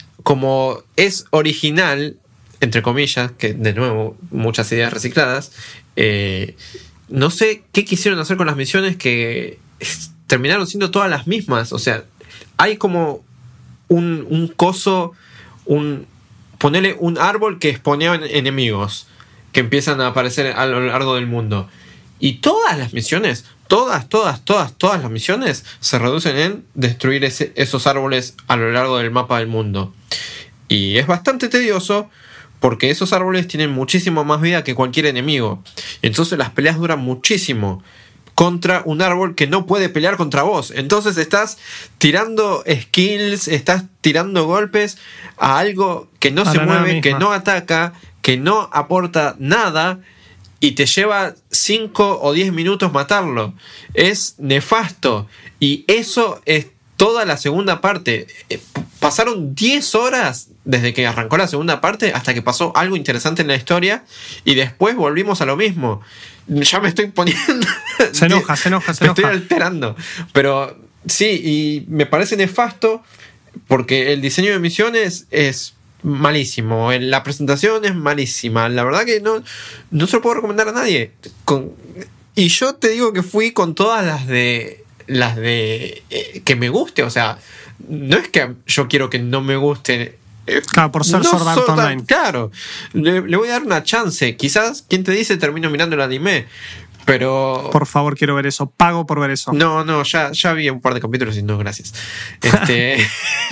como es original, entre comillas, que de nuevo muchas ideas recicladas, eh, no sé qué quisieron hacer con las misiones que terminaron siendo todas las mismas. O sea, hay como un, un coso, un ponerle un árbol que exponía enemigos que empiezan a aparecer a lo largo del mundo. Y todas las misiones, todas, todas, todas, todas las misiones se reducen en destruir ese, esos árboles a lo largo del mapa del mundo. Y es bastante tedioso porque esos árboles tienen muchísimo más vida que cualquier enemigo. Entonces las peleas duran muchísimo contra un árbol que no puede pelear contra vos. Entonces estás tirando skills, estás tirando golpes a algo que no se mueve, que no ataca, que no aporta nada, y te lleva cinco o diez minutos matarlo. Es nefasto. Y eso es toda la segunda parte. Pasaron diez horas desde que arrancó la segunda parte hasta que pasó algo interesante en la historia, y después volvimos a lo mismo. Ya me estoy poniendo... Se enoja, se enoja, se me enoja. estoy alterando. Pero sí, y me parece nefasto porque el diseño de misiones es malísimo, la presentación es malísima. La verdad que no, no se lo puedo recomendar a nadie. Con, y yo te digo que fui con todas las de... las de eh, que me guste. O sea, no es que yo quiero que no me guste. Eh, claro, por ser no Sword Art Sword Art, Online. Claro, le, le voy a dar una chance. Quizás, ¿quién te dice? Termino mirando el anime. Pero... Por favor, quiero ver eso. Pago por ver eso. No, no, ya, ya vi un par de capítulos y no, gracias. Este,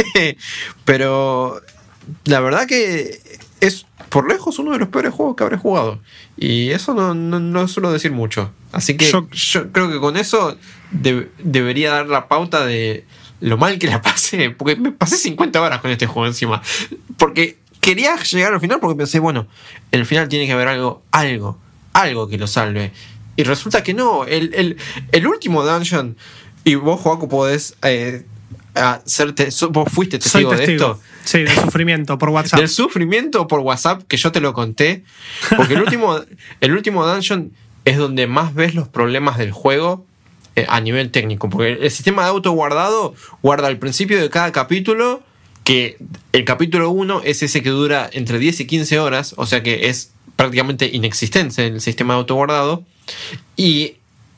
pero la verdad que es por lejos uno de los peores juegos que habré jugado. Y eso no, no, no suelo decir mucho. Así que yo, yo creo que con eso de, debería dar la pauta de lo mal que la pasé. Porque me pasé cincuenta horas con este juego encima. Porque quería llegar al final porque pensé, bueno, en el final tiene que haber algo, algo, algo que lo salve. Y resulta que no. El, el, el último dungeon, y vos, Joaco, podés eh, hacerte, vos fuiste testigo, testigo de esto. Sí, del sufrimiento por WhatsApp. Del sufrimiento por WhatsApp, que yo te lo conté. Porque el último, el último dungeon es donde más ves los problemas del juego eh, a nivel técnico. Porque el sistema de auto guardado guarda al principio de cada capítulo, que el capítulo uno es ese que dura entre diez y quince horas, o sea que es prácticamente inexistente el sistema de auto guardado. Y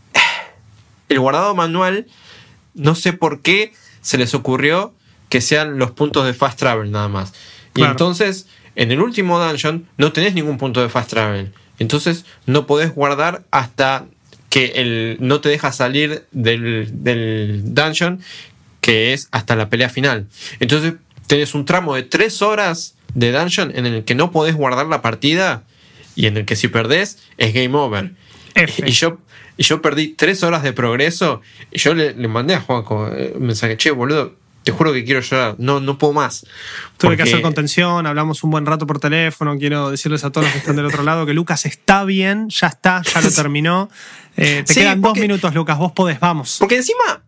el guardado manual, no sé por qué se les ocurrió que sean los puntos de fast travel nada más. Y claro, entonces, en el último dungeon no tenés ningún punto de fast travel. Entonces no podés guardar hasta que el, no te deja salir del, del dungeon, que es hasta la pelea final. Entonces tenés un tramo de tres horas de dungeon en el que no podés guardar la partida, y en el que si perdés es game over. F. Y yo, y yo perdí tres horas de progreso. Y yo le, le mandé a Juanjo un mensaje: che, boludo, te juro que quiero llorar, no, no puedo más. Tuve porque... que hacer contención, hablamos un buen rato por teléfono. Quiero decirles a todos los que están del otro lado que Lucas está bien, ya está, ya lo terminó. Eh, te sí, quedan porque... dos minutos, Lucas, vos podés, vamos. Porque encima,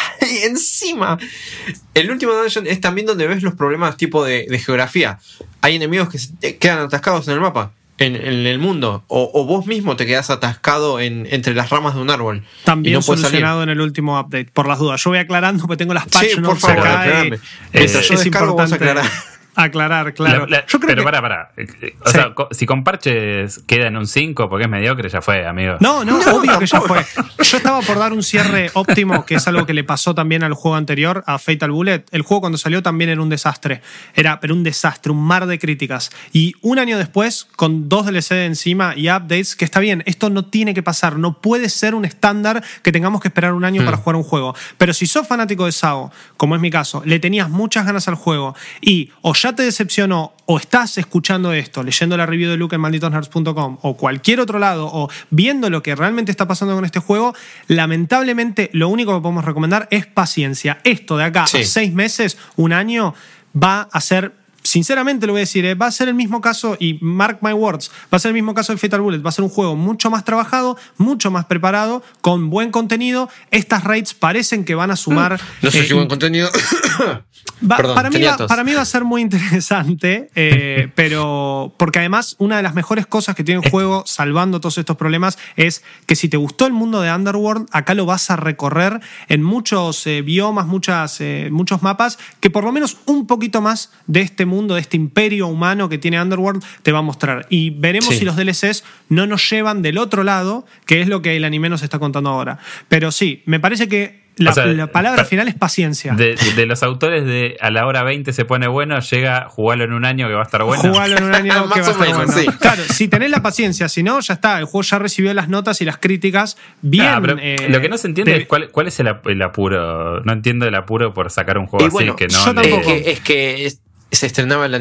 encima, el último dungeon es también donde ves los problemas tipo de, de geografía. Hay enemigos que se quedan atascados en el mapa. En, en el mundo, o, o vos mismo te quedás atascado en, entre las ramas de un árbol. También y no solucionado en el último update, por las dudas. Yo voy aclarando porque tengo las patch sí, notes por favor, acá. Aclarame. Eh, es, es importante aclarar. aclarar, claro. La, la, Yo creo pero que... pará, pará. O sí. sea, si con parches queda en un cinco porque es mediocre, ya fue, amigo. No, no, no obvio que ya fue. Yo estaba por dar un cierre óptimo, que es algo que le pasó también al juego anterior, a Fatal Bullet. El juego cuando salió también era un desastre. Era pero un desastre, un mar de críticas. Y un año después, con dos D L C de encima y updates, que está bien, esto no tiene que pasar. No puede ser un estándar que tengamos que esperar un año mm. para jugar un juego. Pero si sos fanático de S A O, como es mi caso, le tenías muchas ganas al juego y o ya te decepcionó, o estás escuchando esto, leyendo la review de Luke en malditos nerds punto com o cualquier otro lado, o viendo lo que realmente está pasando con este juego, lamentablemente lo único que podemos recomendar es paciencia. Esto de acá sí. a seis meses, un año, va a ser, sinceramente lo voy a decir, eh, va a ser el mismo caso, y mark my words, va a ser el mismo caso de Fatal Bullet. Va a ser un juego mucho más trabajado, mucho más preparado, con buen contenido. Estas raids parecen que van a sumar... No sé eh, si buen contenido... Va, Perdón, para, mí va, para mí va a ser muy interesante, eh, pero porque además una de las mejores cosas que tiene el juego, salvando todos estos problemas, es que si te gustó el mundo de Underworld, acá lo vas a recorrer en muchos eh, biomas, muchas, eh, muchos mapas, que por lo menos un poquito más de este mundo, de este imperio humano que tiene Underworld, te va a mostrar. Y veremos sí. si los D L Cs no nos llevan del otro lado, que es lo que el anime nos está contando ahora. Pero sí, me parece que La, o sea, la palabra final es paciencia. De, de los autores de a la hora veinte se pone bueno, llega jugarlo en un año que va a estar bueno. Jugarlo en un año que va a estar menos, bueno. Sí. Claro, si tenés la paciencia, si no, ya está. El juego ya recibió las notas y las críticas bien. Ah, pero eh, lo que no se entiende de... es cuál, cuál es el, el apuro. No entiendo el apuro por sacar un juego y así bueno, que no. Yo le... tampoco. Es que, es que es, se estrenaba el anime.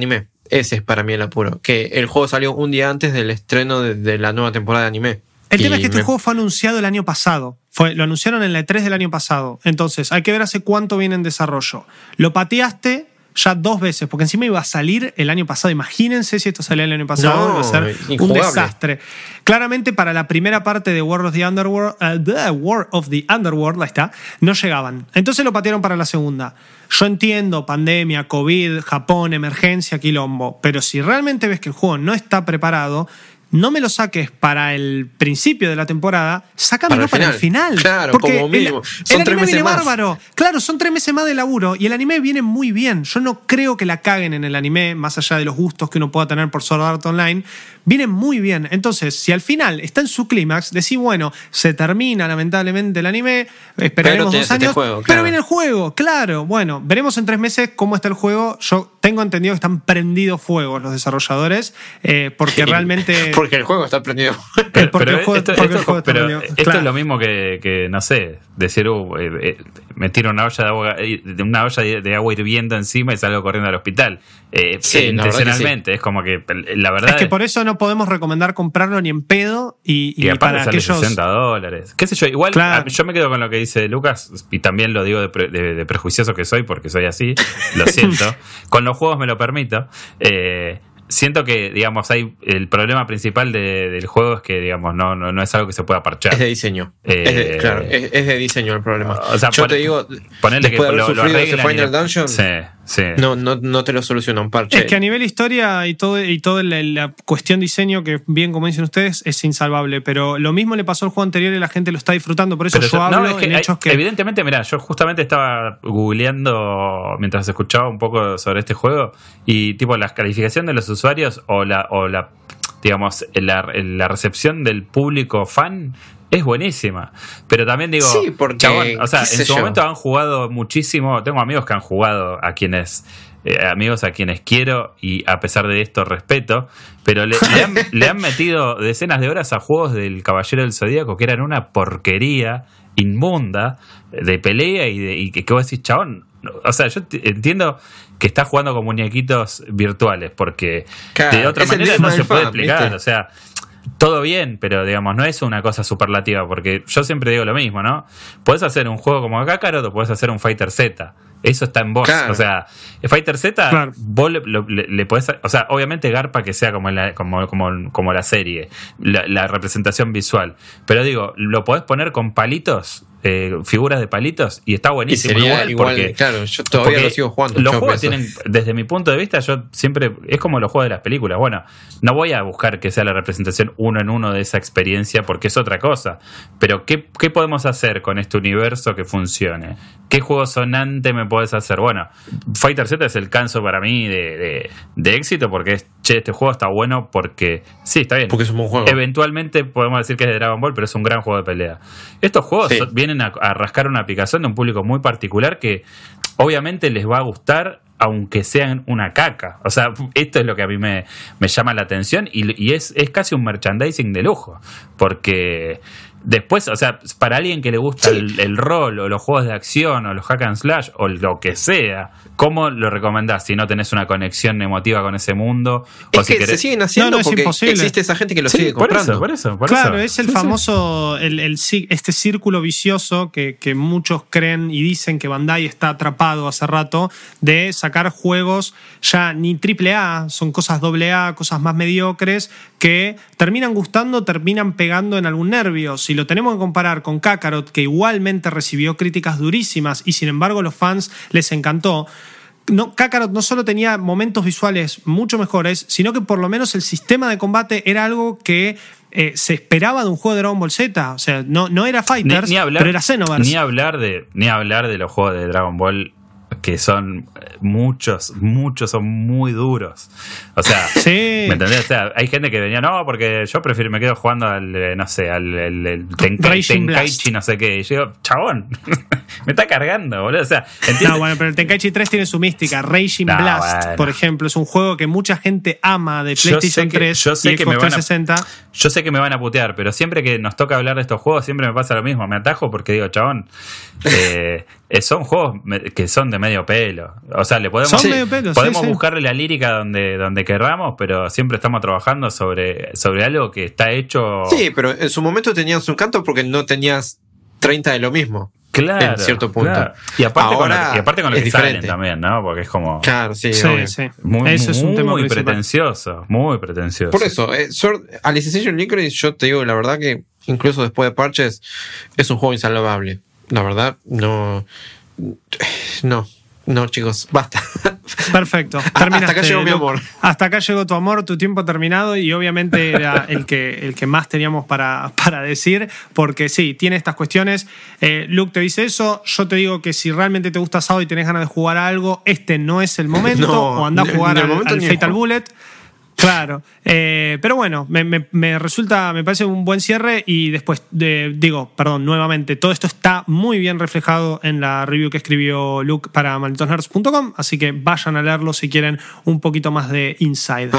ese es para mí el apuro. Que el juego salió un día antes del estreno de, de la nueva temporada de anime. El tema Y es que este me- juego fue anunciado el año pasado. Fue, lo anunciaron en la E tres del año pasado. Entonces, hay que ver hace cuánto viene en desarrollo. Lo pateaste ya dos veces, porque encima iba a salir el año pasado. Imagínense si esto salía el año pasado, No, iba a ser un injugable. desastre. Claramente, para la primera parte de World of the Underworld, uh, the World of the Underworld, ahí está, no llegaban. Entonces lo patearon para la segunda. Yo entiendo, pandemia, COVID, Japón, emergencia, quilombo, pero si realmente ves que el juego no está preparado, no me lo saques para el principio de la temporada, sácamelo para Para el el final. final. Claro, Porque como mínimo. El, Son el tres anime meses viene más. bárbaro. Claro, son tres meses más de laburo y el anime viene muy bien. Yo no creo que la caguen en el anime, más allá de los gustos que uno pueda tener por Sword Art Online. Viene muy bien. Entonces, si al final está en su clímax, decís, bueno, se termina lamentablemente el anime, esperaremos Pero dos tenés este años, juego, pero claro. viene el juego, claro. Bueno, veremos en tres meses cómo está el juego. Yo tengo entendido que están prendidos fuegos los desarrolladores, eh, porque realmente... Porque el juego está prendido. Pero, porque pero el juego- esto, porque el esto- juego está pero medio- esto claro. es lo mismo que, que, no sé, decir, uh, eh, eh, me tiro una olla de agua, eh, de una olla de, de agua hirviendo encima y salgo corriendo al hospital. Eh, Sí, la verdad que intencionalmente, es como que la verdad Es que por eso no podemos recomendar comprarlo ni en pedo y, y y aparte para sale aquellos... sesenta dólares. ¿Qué sé yo? Igual Claro. a- yo me quedo con lo que dice Lucas y también lo digo de, pre- de- de prejuicioso que soy porque soy así, lo siento. Con los juegos me lo permito. Eh, siento que, digamos, hay el problema principal de- del juego es que, digamos, no, no, no es algo que se pueda parchar. Es de diseño. Eh, es de, claro, es, es de diseño el problema. O sea, Yo pon- te digo, Ponerle que después de haber lo, lo sufrido ese arreglan y Final le- Dungeon, Sí, sí. no, no, no te lo soluciona un parche. Es que a nivel historia y todo y toda la, la cuestión diseño, que bien como dicen ustedes, es insalvable. Pero lo mismo le pasó al juego anterior y la gente lo está disfrutando. Por eso Pero yo, yo- hablo no, es que en hay- hechos que... Evidentemente, mira, yo justamente estaba googleando mientras escuchaba un poco sobre este juego y tipo la calificación de los usuarios o la, o la digamos, la, la recepción del público fan es buenísima. Pero también digo, Sí, porque, chabón, o sea, qué en sé su yo. momento han jugado muchísimo, tengo amigos que han jugado a quienes... eh, amigos a quienes quiero y a pesar de esto respeto, pero le, le han, le han metido decenas de horas a juegos del Caballero del Zodíaco que eran una porquería inmunda de pelea y, de, y que, que vos decís, chabón, o sea, yo t- entiendo que estás jugando con muñequitos virtuales porque Claro, de otra es el manera dilema no se del puede fan, explicar, ¿viste? o sea, todo bien, pero digamos, no es una cosa superlativa, porque yo siempre digo lo mismo, ¿no? Podés hacer un juego como Kakarot o podés hacer un Fighter Z. Eso está en vos. Claro. O sea, Fighter Z, Claro. vos le, lo- le- le podés. O sea, obviamente garpa que sea como la, como, como, como la serie, la, la representación visual. Pero digo, lo podés poner con palitos, eh, figuras de palitos, y está Y buenísimo. sería igual, igual, porque, claro, yo todavía porque lo sigo jugando. Los yo juegos pienso. tienen, desde mi punto de vista, yo siempre. Es como los juegos de las películas. Bueno, no voy a buscar que sea la representación uno en uno de esa experiencia porque es otra cosa. Pero, ¿qué, qué podemos hacer con este universo que funcione? ¿Qué juego sonante me podés hacer? Bueno, Fighter Z es el canso para mí de, de, de éxito porque es, che, este juego está bueno porque. Sí, está bien. Porque es un buen juego. Eventualmente podemos decir que es de Dragon Ball, pero es un gran juego de pelea. Estos juegos Sí. so- vienen a, a rascar una picazón de un público muy particular que obviamente les va a gustar aunque sean una caca. O sea, esto es lo que a mí me, me llama la atención y, y es, es casi un merchandising de lujo. Porque después, o sea, para alguien que le gusta Sí. el, el rol o los juegos de acción o los hack and slash o lo que sea, ¿cómo lo recomendás si no tenés una conexión emotiva con ese mundo? O Es si que querés- se siguen haciendo No, no, es porque imposible. existe esa gente que lo Sí, sigue por comprando. eso, por eso, por Claro, eso. es el Sí, sí. famoso, el, el ci- este círculo vicioso que, que muchos creen y dicen que Bandai está atrapado hace rato de sacar juegos ya ni triple A, son cosas doble A, cosas más mediocres que terminan gustando, terminan pegando en algún nervio. Si lo tenemos que comparar con Kakarot, que igualmente recibió críticas durísimas y sin embargo los fans les encantó, no, Kakarot no solo tenía momentos visuales mucho mejores, sino que por lo menos el sistema de combate era algo que eh, se esperaba de un juego de Dragon Ball Z. O sea, no, no era Ni, Fighters, ni hablar, pero era Xenoverse. ni hablar de ni hablar de los juegos de Dragon Ball que son muchos, muchos son muy duros. O sea, Sí. ¿me entendés? O sea, hay gente que venía, no, porque yo prefiero, me quedo jugando al, eh, no sé, al el, el Tenkai, Raging Tenkaichi, Blast. no sé qué. Y yo digo, chabón, me está cargando, boludo. O sea, ¿entiendes? No, bueno, pero el Tenkaichi tres tiene su mística. Raging No, Blast, bueno. por ejemplo, es un juego que mucha gente ama de Yo sé PlayStation que- tres yo sé y que Xbox me van a- trescientos sesenta. Yo sé que me van a putear, pero siempre que nos toca hablar de estos juegos, siempre me pasa lo mismo. Me atajo porque digo, chabón, eh, eh, son juegos me- que son de medio pelo. O sea, le podemos, Son Sí, medio pelo, podemos sí, sí. buscarle la lírica donde, donde querramos, pero siempre estamos trabajando sobre, sobre algo que está hecho. Sí, pero en su momento tenías un canto porque no tenías treinta de lo mismo. Claro, en cierto punto. claro. Y aparte con lo Ahora que, y aparte con lo es que salen diferente. también, ¿no? Porque es como Claro, sí, Sí, obvio. sí. muy, Eso es un tema muy principal. pretencioso, muy pretencioso. Por eso, eh, Sword, Alicization Licorice, yo te digo la verdad que incluso después de parches es un juego insalvable. La verdad, no. No, no, chicos, basta. Perfecto. Hasta Terminaste, acá llegó mi Luke. amor. Hasta acá llegó tu amor, tu tiempo ha terminado y obviamente era el que, el que más teníamos para, para decir, porque sí, tiene estas cuestiones. Eh, Luke te dice eso, yo te digo que si realmente te gusta Sao y tenés ganas de jugar a algo, este no es el momento, No, o andá a ni- jugar ni el al, momento al ni el Fatal juego. Bullet. Claro, eh, pero bueno, me, me- me resulta, me parece un buen cierre y después, de, digo, perdón, nuevamente, todo esto está muy bien reflejado en la review que escribió Luke para malditos nerds punto com, así que vayan a leerlo si quieren un poquito más de inside.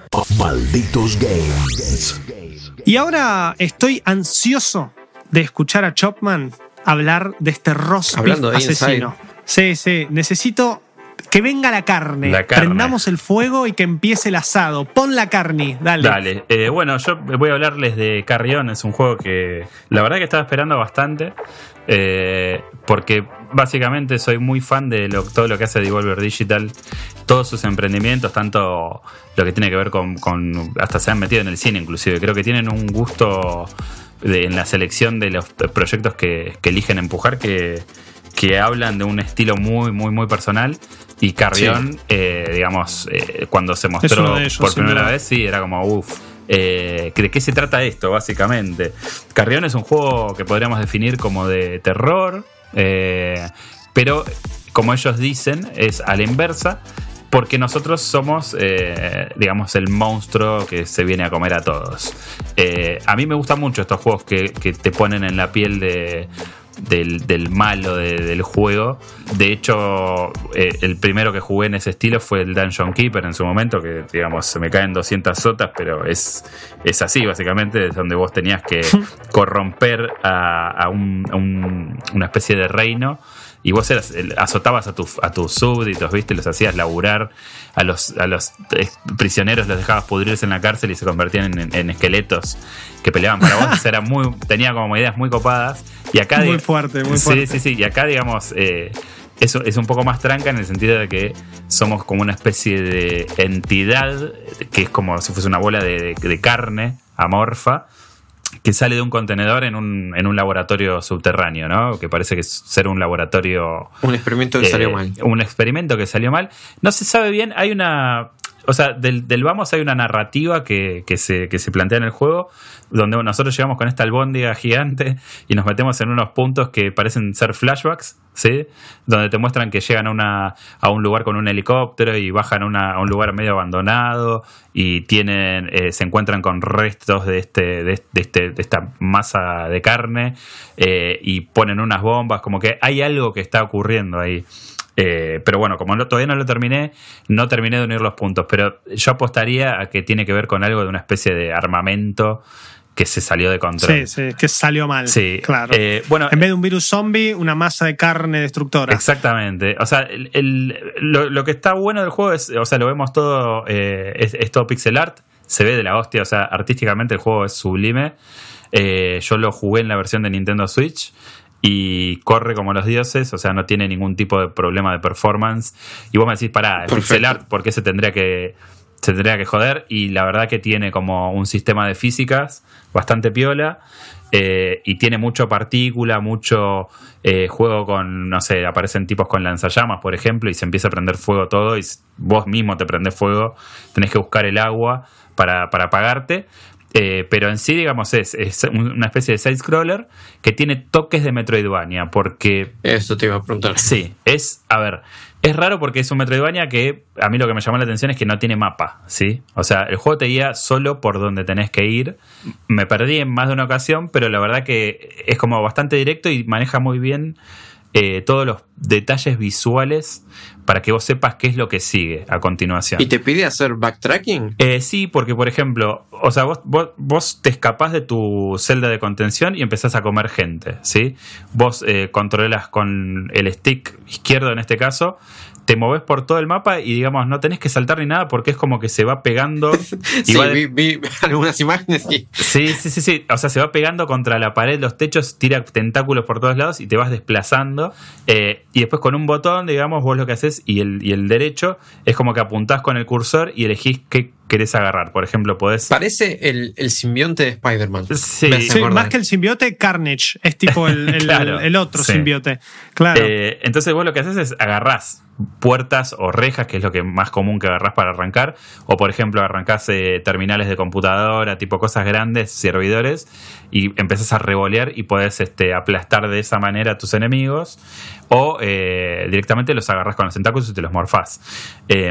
Malditos Games. Y ahora estoy ansioso de escuchar a Chopman hablar de este roast beef Hablando de asesino. Sí, sí, necesito que venga la carne. La carne. Prendamos el fuego y que empiece el asado. Pon la carne, dale. Dale, eh, bueno, yo voy a hablarles de Carrion, es un juego que la verdad que estaba esperando bastante, eh, porque básicamente soy muy fan de lo- todo lo que hace Devolver Digital, todos sus emprendimientos, tanto lo que tiene que ver con, con hasta se han metido en el cine inclusive, creo que tienen un gusto de- en la selección de los proyectos que, que eligen empujar que, que hablan de un estilo muy, muy, muy personal. Y Carrion, Sí. eh, digamos, eh, cuando se Es mostró uno de ellos, por sin primera duda. vez, sí, era como, uff, eh, ¿de qué se trata esto, básicamente? Carrion es un juego que podríamos definir como de terror, eh, pero como ellos dicen, es a la inversa, porque nosotros somos, eh, digamos, el monstruo que se viene a comer a todos. Eh, a mí me gustan mucho estos juegos que, que te ponen en la piel de... Del, del malo de- del juego. De hecho, eh, el primero que jugué en ese estilo fue el Dungeon Keeper en su momento, que digamos se me caen doscientas sotas, pero es, es así básicamente, es donde vos tenías que corromper a, a un- a un- una especie de reino. Y vos eras, el- azotabas a, tu, a tus súbditos, ¿viste? Los hacías laburar, a los, a los eh, prisioneros los dejabas pudrirse en la cárcel y se convertían en, en esqueletos que peleaban para vos. O sea, era muy, tenía como ideas muy copadas. Y acá, Muy diga- fuerte, muy sí, fuerte. Sí, sí, y acá, digamos, eh, eso es un poco más tranca en el sentido de que somos como una especie de entidad que es como si fuese una bola de, de- de carne amorfa que sale de un contenedor en un, en un laboratorio subterráneo, ¿no? Que parece que es ser un laboratorio... Un experimento que eh, salió mal. Un experimento que salió mal. No se sabe bien, hay una... O sea, del, del vamos hay una narrativa que, que, se, que se plantea en el juego, donde nosotros llegamos con esta albóndiga gigante y nos metemos en unos puntos que parecen ser flashbacks, ¿sí? Donde te muestran que llegan a, una, a un lugar con un helicóptero y bajan a, una, a un lugar medio abandonado y tienen eh, se encuentran con restos de, este, de, de este, de esta masa de carne eh, y ponen unas bombas, como que hay algo que está ocurriendo ahí. Eh, pero bueno, como no, todavía no lo terminé, no terminé de unir los puntos, pero yo apostaría a que tiene que ver con algo de una especie de armamento que se salió de control. Sí, sí, que salió mal. Sí, claro. eh, bueno, en vez de un virus zombie, una masa de carne destructora. exactamente. O sea, el, el- lo, lo que está bueno del juego es, o sea, lo vemos todo, eh, es, es todo pixel art, se ve de la hostia, o sea, artísticamente el juego es sublime. Eh, yo lo jugué en la versión de Nintendo Switch y corre como los dioses, o sea, no tiene ningún tipo de problema de performance. Y vos me decís, pará, el Perfecto. pixel art, ¿por qué se tendría que se tendría que joder? Y la verdad que tiene como un sistema de físicas bastante piola. Eh, y tiene mucho partícula, mucho eh, juego con, no sé, aparecen tipos con lanzallamas, por ejemplo, y se empieza a prender fuego todo, y s- vos mismo te prendés fuego, tenés que buscar el agua para, para apagarte. Eh, pero en sí, digamos, es, es una especie de side-scroller que tiene toques de Metroidvania, porque Eso te iba a preguntar. sí, es, a ver, es raro porque es un Metroidvania que a mí lo que me llamó la atención es que no tiene mapa, ¿sí? O sea, el juego te guía solo por donde tenés que ir. Me perdí en más de una ocasión, pero la verdad que es como bastante directo y maneja muy bien eh, todos los detalles visuales para que vos sepas qué es lo que sigue a continuación. ¿Y te pide hacer backtracking? Eh, sí, porque por ejemplo, o sea, vos, vos, vos te escapás de tu celda de contención y empezás a comer gente, ¿sí? Vos eh, controlas con el stick izquierdo en este caso, te movés por todo el mapa y digamos no tenés que saltar ni nada porque es como que se va pegando y sí, va de... vi, vi algunas imágenes y... sí, sí, sí, sí, o sea se va pegando contra la pared, los techos, tira tentáculos por todos lados y te vas desplazando eh, y después con un botón digamos vos lo que haces y el, y el derecho es como que apuntás con el cursor y elegís qué querés agarrar, por ejemplo podés... Parece el, el simbionte de Spider-Man. Sí, sí más que el simbiote, Carnage es tipo el, el, claro, el otro sí. simbiote, claro. Eh, entonces vos lo que haces es agarrás puertas o rejas, que es lo que más común que agarrás para arrancar, o por ejemplo arrancás eh, terminales de computadora, tipo cosas grandes, servidores, y empezás a revolear y podés este, aplastar de esa manera a tus enemigos, o eh, directamente los agarrás con los tentáculos y te los morfás. Eh,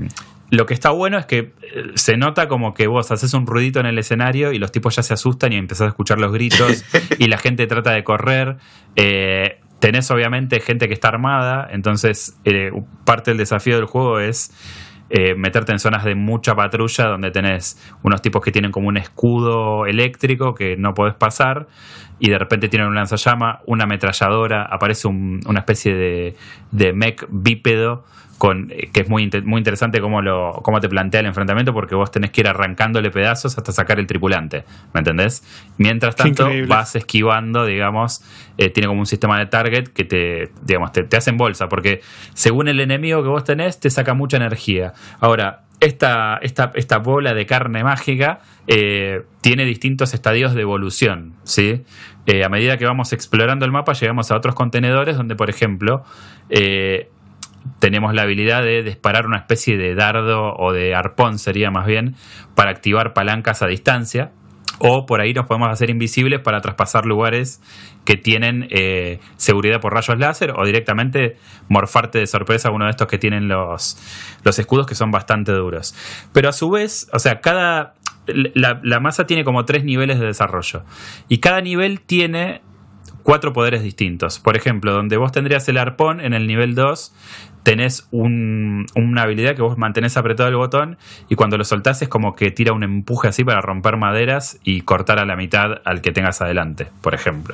Lo que está bueno es que se nota como que vos haces un ruidito en el escenario y los tipos ya se asustan y empezás a escuchar los gritos y la gente trata de correr. Eh, tenés obviamente gente que está armada, entonces eh, parte del desafío del juego es eh, meterte en zonas de mucha patrulla donde tenés unos tipos que tienen como un escudo eléctrico que no podés pasar y de repente tienen un lanzallama, una ametralladora, aparece un, una especie de, de mech bípedo con, que es muy, muy interesante cómo, lo, cómo te plantea el enfrentamiento porque vos tenés que ir arrancándole pedazos hasta sacar el tripulante, ¿me entendés? Mientras tanto vas esquivando, digamos, eh, tiene como un sistema de target que te, digamos, te, te hace en bolsa porque según el enemigo que vos tenés te saca mucha energía. Ahora, esta, esta, esta bola de carne mágica eh, tiene distintos estadios de evolución, ¿sí? Eh, a medida que vamos explorando el mapa llegamos a otros contenedores donde, por ejemplo, eh, tenemos la habilidad de disparar una especie de dardo o de arpón, sería más bien, para activar palancas a distancia. O por ahí nos podemos hacer invisibles para traspasar lugares que tienen eh, seguridad por rayos láser o directamente morfarte de sorpresa a uno de estos que tienen los, los escudos que son bastante duros. Pero a su vez, o sea, cada la, la masa tiene como tres niveles de desarrollo y cada nivel tiene cuatro poderes distintos. Por ejemplo, donde vos tendrías el arpón en el nivel dos, tenés un, una habilidad que vos mantenés apretado el botón y cuando lo soltás es como que tira un empuje así para romper maderas y cortar a la mitad al que tengas adelante, por ejemplo.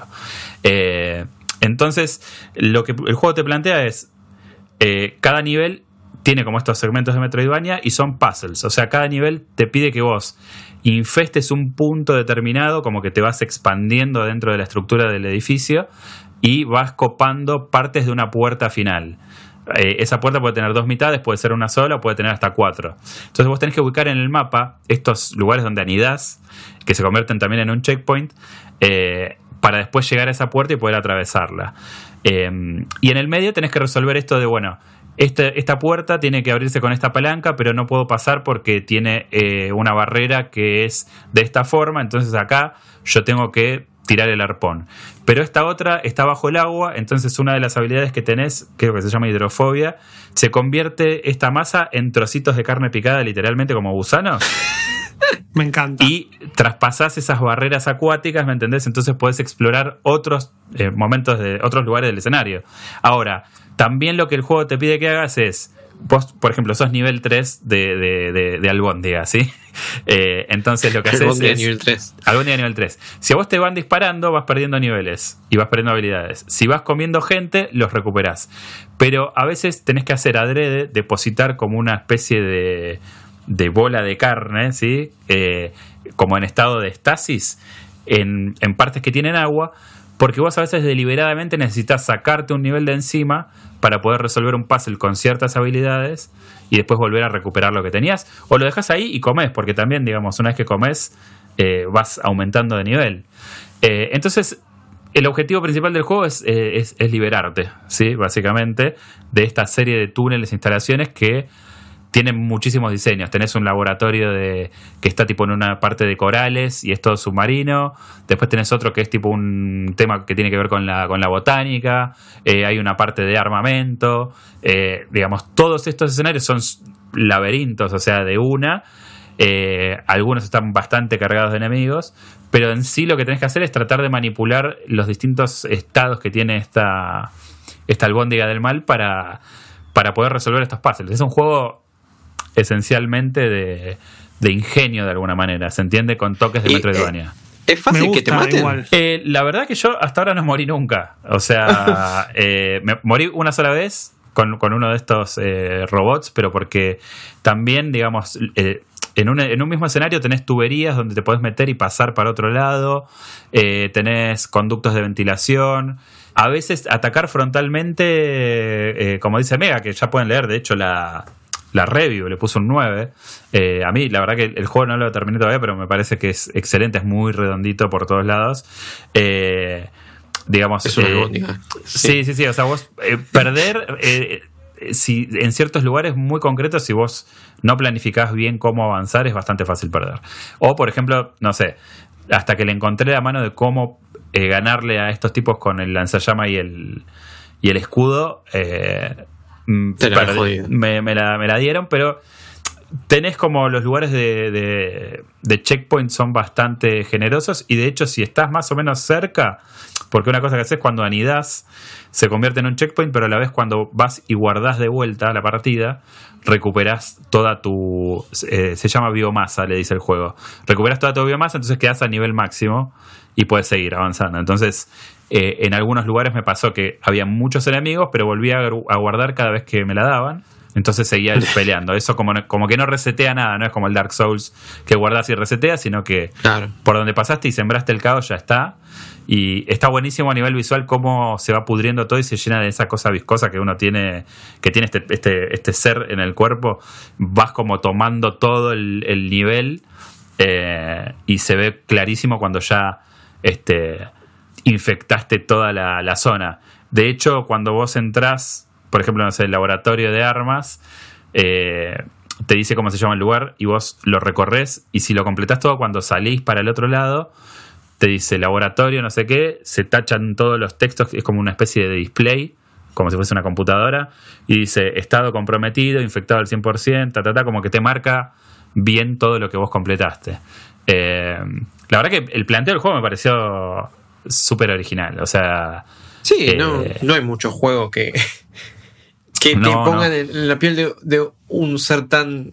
Eh, entonces, lo que el juego te plantea es eh, cada nivel tiene como estos segmentos de Metroidvania y son puzzles. O sea, cada nivel te pide que vos infestes un punto determinado, como que te vas expandiendo dentro de la estructura del edificio y vas copando partes de una puerta final. Eh, esa puerta puede tener dos mitades, puede ser una sola, puede tener hasta cuatro. Entonces vos tenés que ubicar en el mapa estos lugares donde anidás, que se convierten también en un checkpoint, eh, para después llegar a esa puerta y poder atravesarla. Eh, y en el medio tenés que resolver esto de, bueno, Este, esta puerta tiene que abrirse con esta palanca, pero no puedo pasar porque tiene eh, una barrera que es de esta forma, entonces acá yo tengo que tirar el arpón. Pero esta otra está bajo el agua, entonces una de las habilidades que tenés, creo que se llama hidrofobia, se convierte esta masa en trocitos de carne picada, literalmente como gusanos. Me encanta. Y traspasás esas barreras acuáticas, ¿me entendés? Entonces podés explorar otros eh, momentos de otros lugares del escenario. Ahora, también lo que el juego te pide que hagas es, vos, por ejemplo, sos nivel tres de, de, de, de albóndiga, ¿sí? Eh, entonces lo que haces albóndiga es... nivel tres. Albóndiga nivel tres. Si a vos te van disparando, vas perdiendo niveles y vas perdiendo habilidades. Si vas comiendo gente, los recuperás. Pero a veces tenés que hacer adrede, depositar como una especie de, de bola de carne, ¿sí? Eh, como en estado de estasis, en, en partes que tienen agua, porque vos a veces deliberadamente necesitas sacarte un nivel de encima para poder resolver un puzzle con ciertas habilidades y después volver a recuperar lo que tenías. O lo dejas ahí y comés, porque también, digamos, una vez que comés, eh, vas aumentando de nivel. Eh, entonces, el objetivo principal del juego es, eh, es, es liberarte, ¿sí? Básicamente, de esta serie de túneles e instalaciones que tienen muchísimos diseños. Tenés un laboratorio de que está tipo en una parte de corales y es todo submarino. Después tenés otro que es tipo un tema que tiene que ver con la, con la botánica. Eh, hay una parte de armamento. Eh, digamos, todos estos escenarios son laberintos, o sea, de una. Eh, algunos están bastante cargados de enemigos, pero en sí lo que tenés que hacer es tratar de manipular los distintos estados que tiene esta... esta albóndiga del mal para, para poder resolver estos puzzles. Es un juego esencialmente de, de ingenio de alguna manera, se entiende, con toques de Y, Metroidvania. eh, ¿Es fácil Me que te gusta, maten? igual. Eh, la verdad que yo hasta ahora no morí nunca. O sea, eh, me morí una sola vez con, con uno de estos eh, robots, pero porque también, digamos, eh, en, un, en un mismo escenario tenés tuberías donde te podés meter y pasar para otro lado, eh, tenés conductos de ventilación. A veces atacar frontalmente, eh, como dice Mega, que ya pueden leer, de hecho, la... La review, le puso un nueve. Eh, a mí, la verdad que el juego no lo terminé todavía, pero me parece que es excelente, es muy redondito por todos lados. Eh, digamos. Es una eh, albóndiga. sí, sí, sí. O sea, vos eh, perder. Eh, si en ciertos lugares muy concretos, si vos no planificás bien cómo avanzar, es bastante fácil perder. O, por ejemplo, no sé, hasta que le encontré la mano de cómo eh, ganarle a estos tipos con el lanzallama y el, y el escudo. Eh, Te la perdí, me, me, la, me la dieron, pero tenés como los lugares de, de, de checkpoint son bastante generosos, y de hecho si estás más o menos cerca, porque una cosa que haces cuando anidás se convierte en un checkpoint, pero a la vez cuando vas y guardás de vuelta la partida, recuperás toda tu... Eh, se llama biomasa, le dice el juego. Recuperás toda tu biomasa, entonces quedás a nivel máximo y puedes seguir avanzando. Entonces... Eh, en algunos lugares me pasó que había muchos enemigos, pero volví a, a guardar cada vez que me la daban. Entonces seguía peleando. Eso como, no, como que no resetea nada, no es como el Dark Souls que guardás y reseteas, sino que Claro. por donde pasaste y sembraste el caos ya está. Y está buenísimo a nivel visual cómo se va pudriendo todo y se llena de esa cosa viscosa que uno tiene, que tiene este, este, este ser en el cuerpo. Vas como tomando todo el, el nivel, eh, y se ve clarísimo cuando ya... este infectaste toda la, la zona. De hecho, cuando vos entrás, por ejemplo, no sé, el laboratorio de armas, eh, te dice cómo se llama el lugar y vos lo recorres, y si lo completás todo, cuando salís para el otro lado, te dice laboratorio, no sé qué, se tachan todos los textos, es como una especie de display, como si fuese una computadora, y dice estado comprometido, infectado al cien por ciento, ta, ta, ta, como que te marca bien todo lo que vos completaste. Eh, la verdad que el planteo del juego me pareció súper original, o sea... Sí, eh, no, no hay muchos juegos que, que te no, pongan no. en la piel de, de un ser tan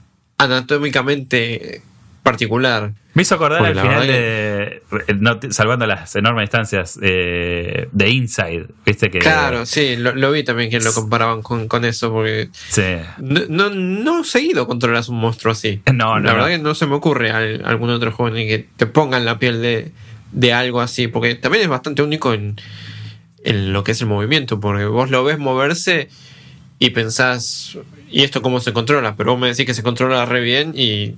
anatómicamente particular. Me hizo acordar Porque al la final verdad de... no, salvando las enormes distancias, eh, de Inside, ¿viste? Que, Claro, sí, lo, lo vi también que lo comparaban con, con eso, porque sí. no, no, no seguido controlas un monstruo así. No, no, La verdad no. que no se me ocurre al- algún otro juego en el que te pongan la piel de, de algo así, porque también es bastante único en, en lo que es el movimiento, porque vos lo ves moverse y pensás, ¿y esto cómo se controla? Pero vos me decís que se controla re bien y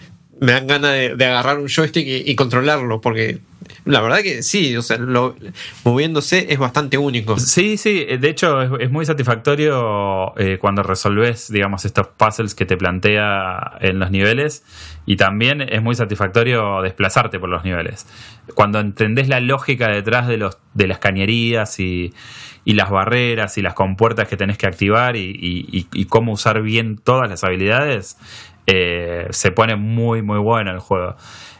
me dan ganas de, de agarrar un joystick y, y controlarlo, porque la verdad que sí, o sea, lo, moviéndose es bastante único. Sí, sí, de hecho es, es muy satisfactorio eh, cuando resolves, digamos, estos puzzles que te plantea en los niveles, y también es muy satisfactorio desplazarte por los niveles. Cuando entendés la lógica detrás de los de las cañerías y, y las barreras y las compuertas que tenés que activar y, y, y cómo usar bien todas las habilidades, eh, se pone muy, muy bueno el juego.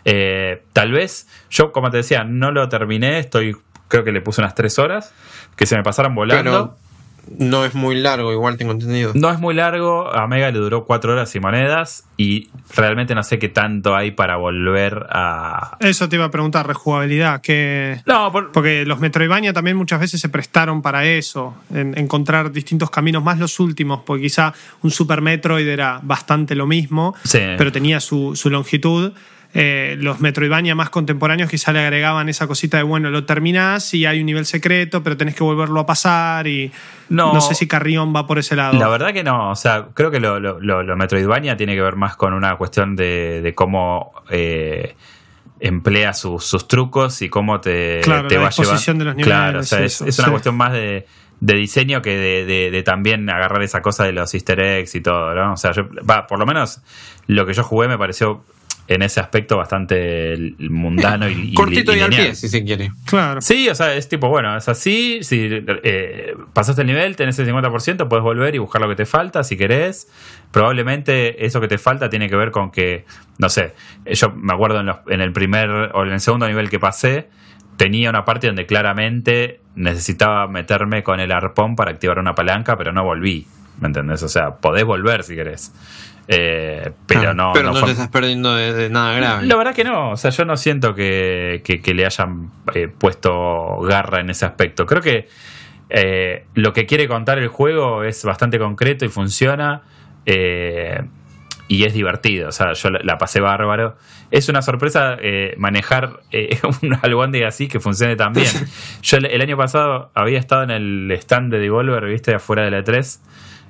Eh, tal vez, yo como te decía, no lo terminé, estoy creo que le puse unas tres horas, que se me pasaron volando. Pero no es muy largo, igual tengo entendido. No es muy largo, a Mega le duró cuatro horas y monedas, y realmente no sé qué tanto hay para volver a... Eso te iba a preguntar, rejugabilidad, que... No, por... Porque los Metroidvania también muchas veces se prestaron para eso, en encontrar distintos caminos, más los últimos, porque quizá un Super Metroid era bastante lo mismo, Sí. pero tenía su, su longitud. Eh, los Metroidvania más contemporáneos quizá le agregaban esa cosita de, bueno, lo terminás y hay un nivel secreto, pero tenés que volverlo a pasar, y no, No. sé si Carrión va por ese lado. La verdad que no, o sea, creo que lo, lo, lo, lo Metroidvania tiene que ver más con una cuestión de, de cómo eh, emplea sus, sus trucos y cómo te, Claro, te la va disposición llevando. de los niveles, Claro, o sea, es, eso, es una sí. cuestión más de, de diseño que de, de, de también agarrar esa cosa de los easter eggs y todo, ¿no? O sea, yo, va, por lo menos lo que yo jugué me pareció en ese aspecto bastante mundano y, y Cortito y, y al lineal. pie, si se quiere. Claro. Sí, o sea, es tipo, bueno, es así, si eh, pasaste el nivel, tenés el cincuenta por ciento, puedes volver y buscar lo que te falta si querés. Probablemente eso que te falta tiene que ver con que, no sé, yo me acuerdo en, los, en el primer o en el segundo nivel que pasé, tenía una parte donde claramente necesitaba meterme con el arpón para activar una palanca, pero no volví, ¿me entendés? O sea, podés volver si querés. Eh, pero ah, no, pero no, no fue... te estás perdiendo de, de nada grave. La verdad que no, o sea, yo no siento que, que, que le hayan eh, puesto garra en ese aspecto. Creo que eh, lo que quiere contar el juego es bastante concreto y funciona, eh, y es divertido. O sea, yo la, la pasé bárbaro. Es una sorpresa eh, manejar eh, un albóndiga así que funcione tan bien. Yo el, el año pasado había estado en el stand de Devolver, viste, afuera de la E tres,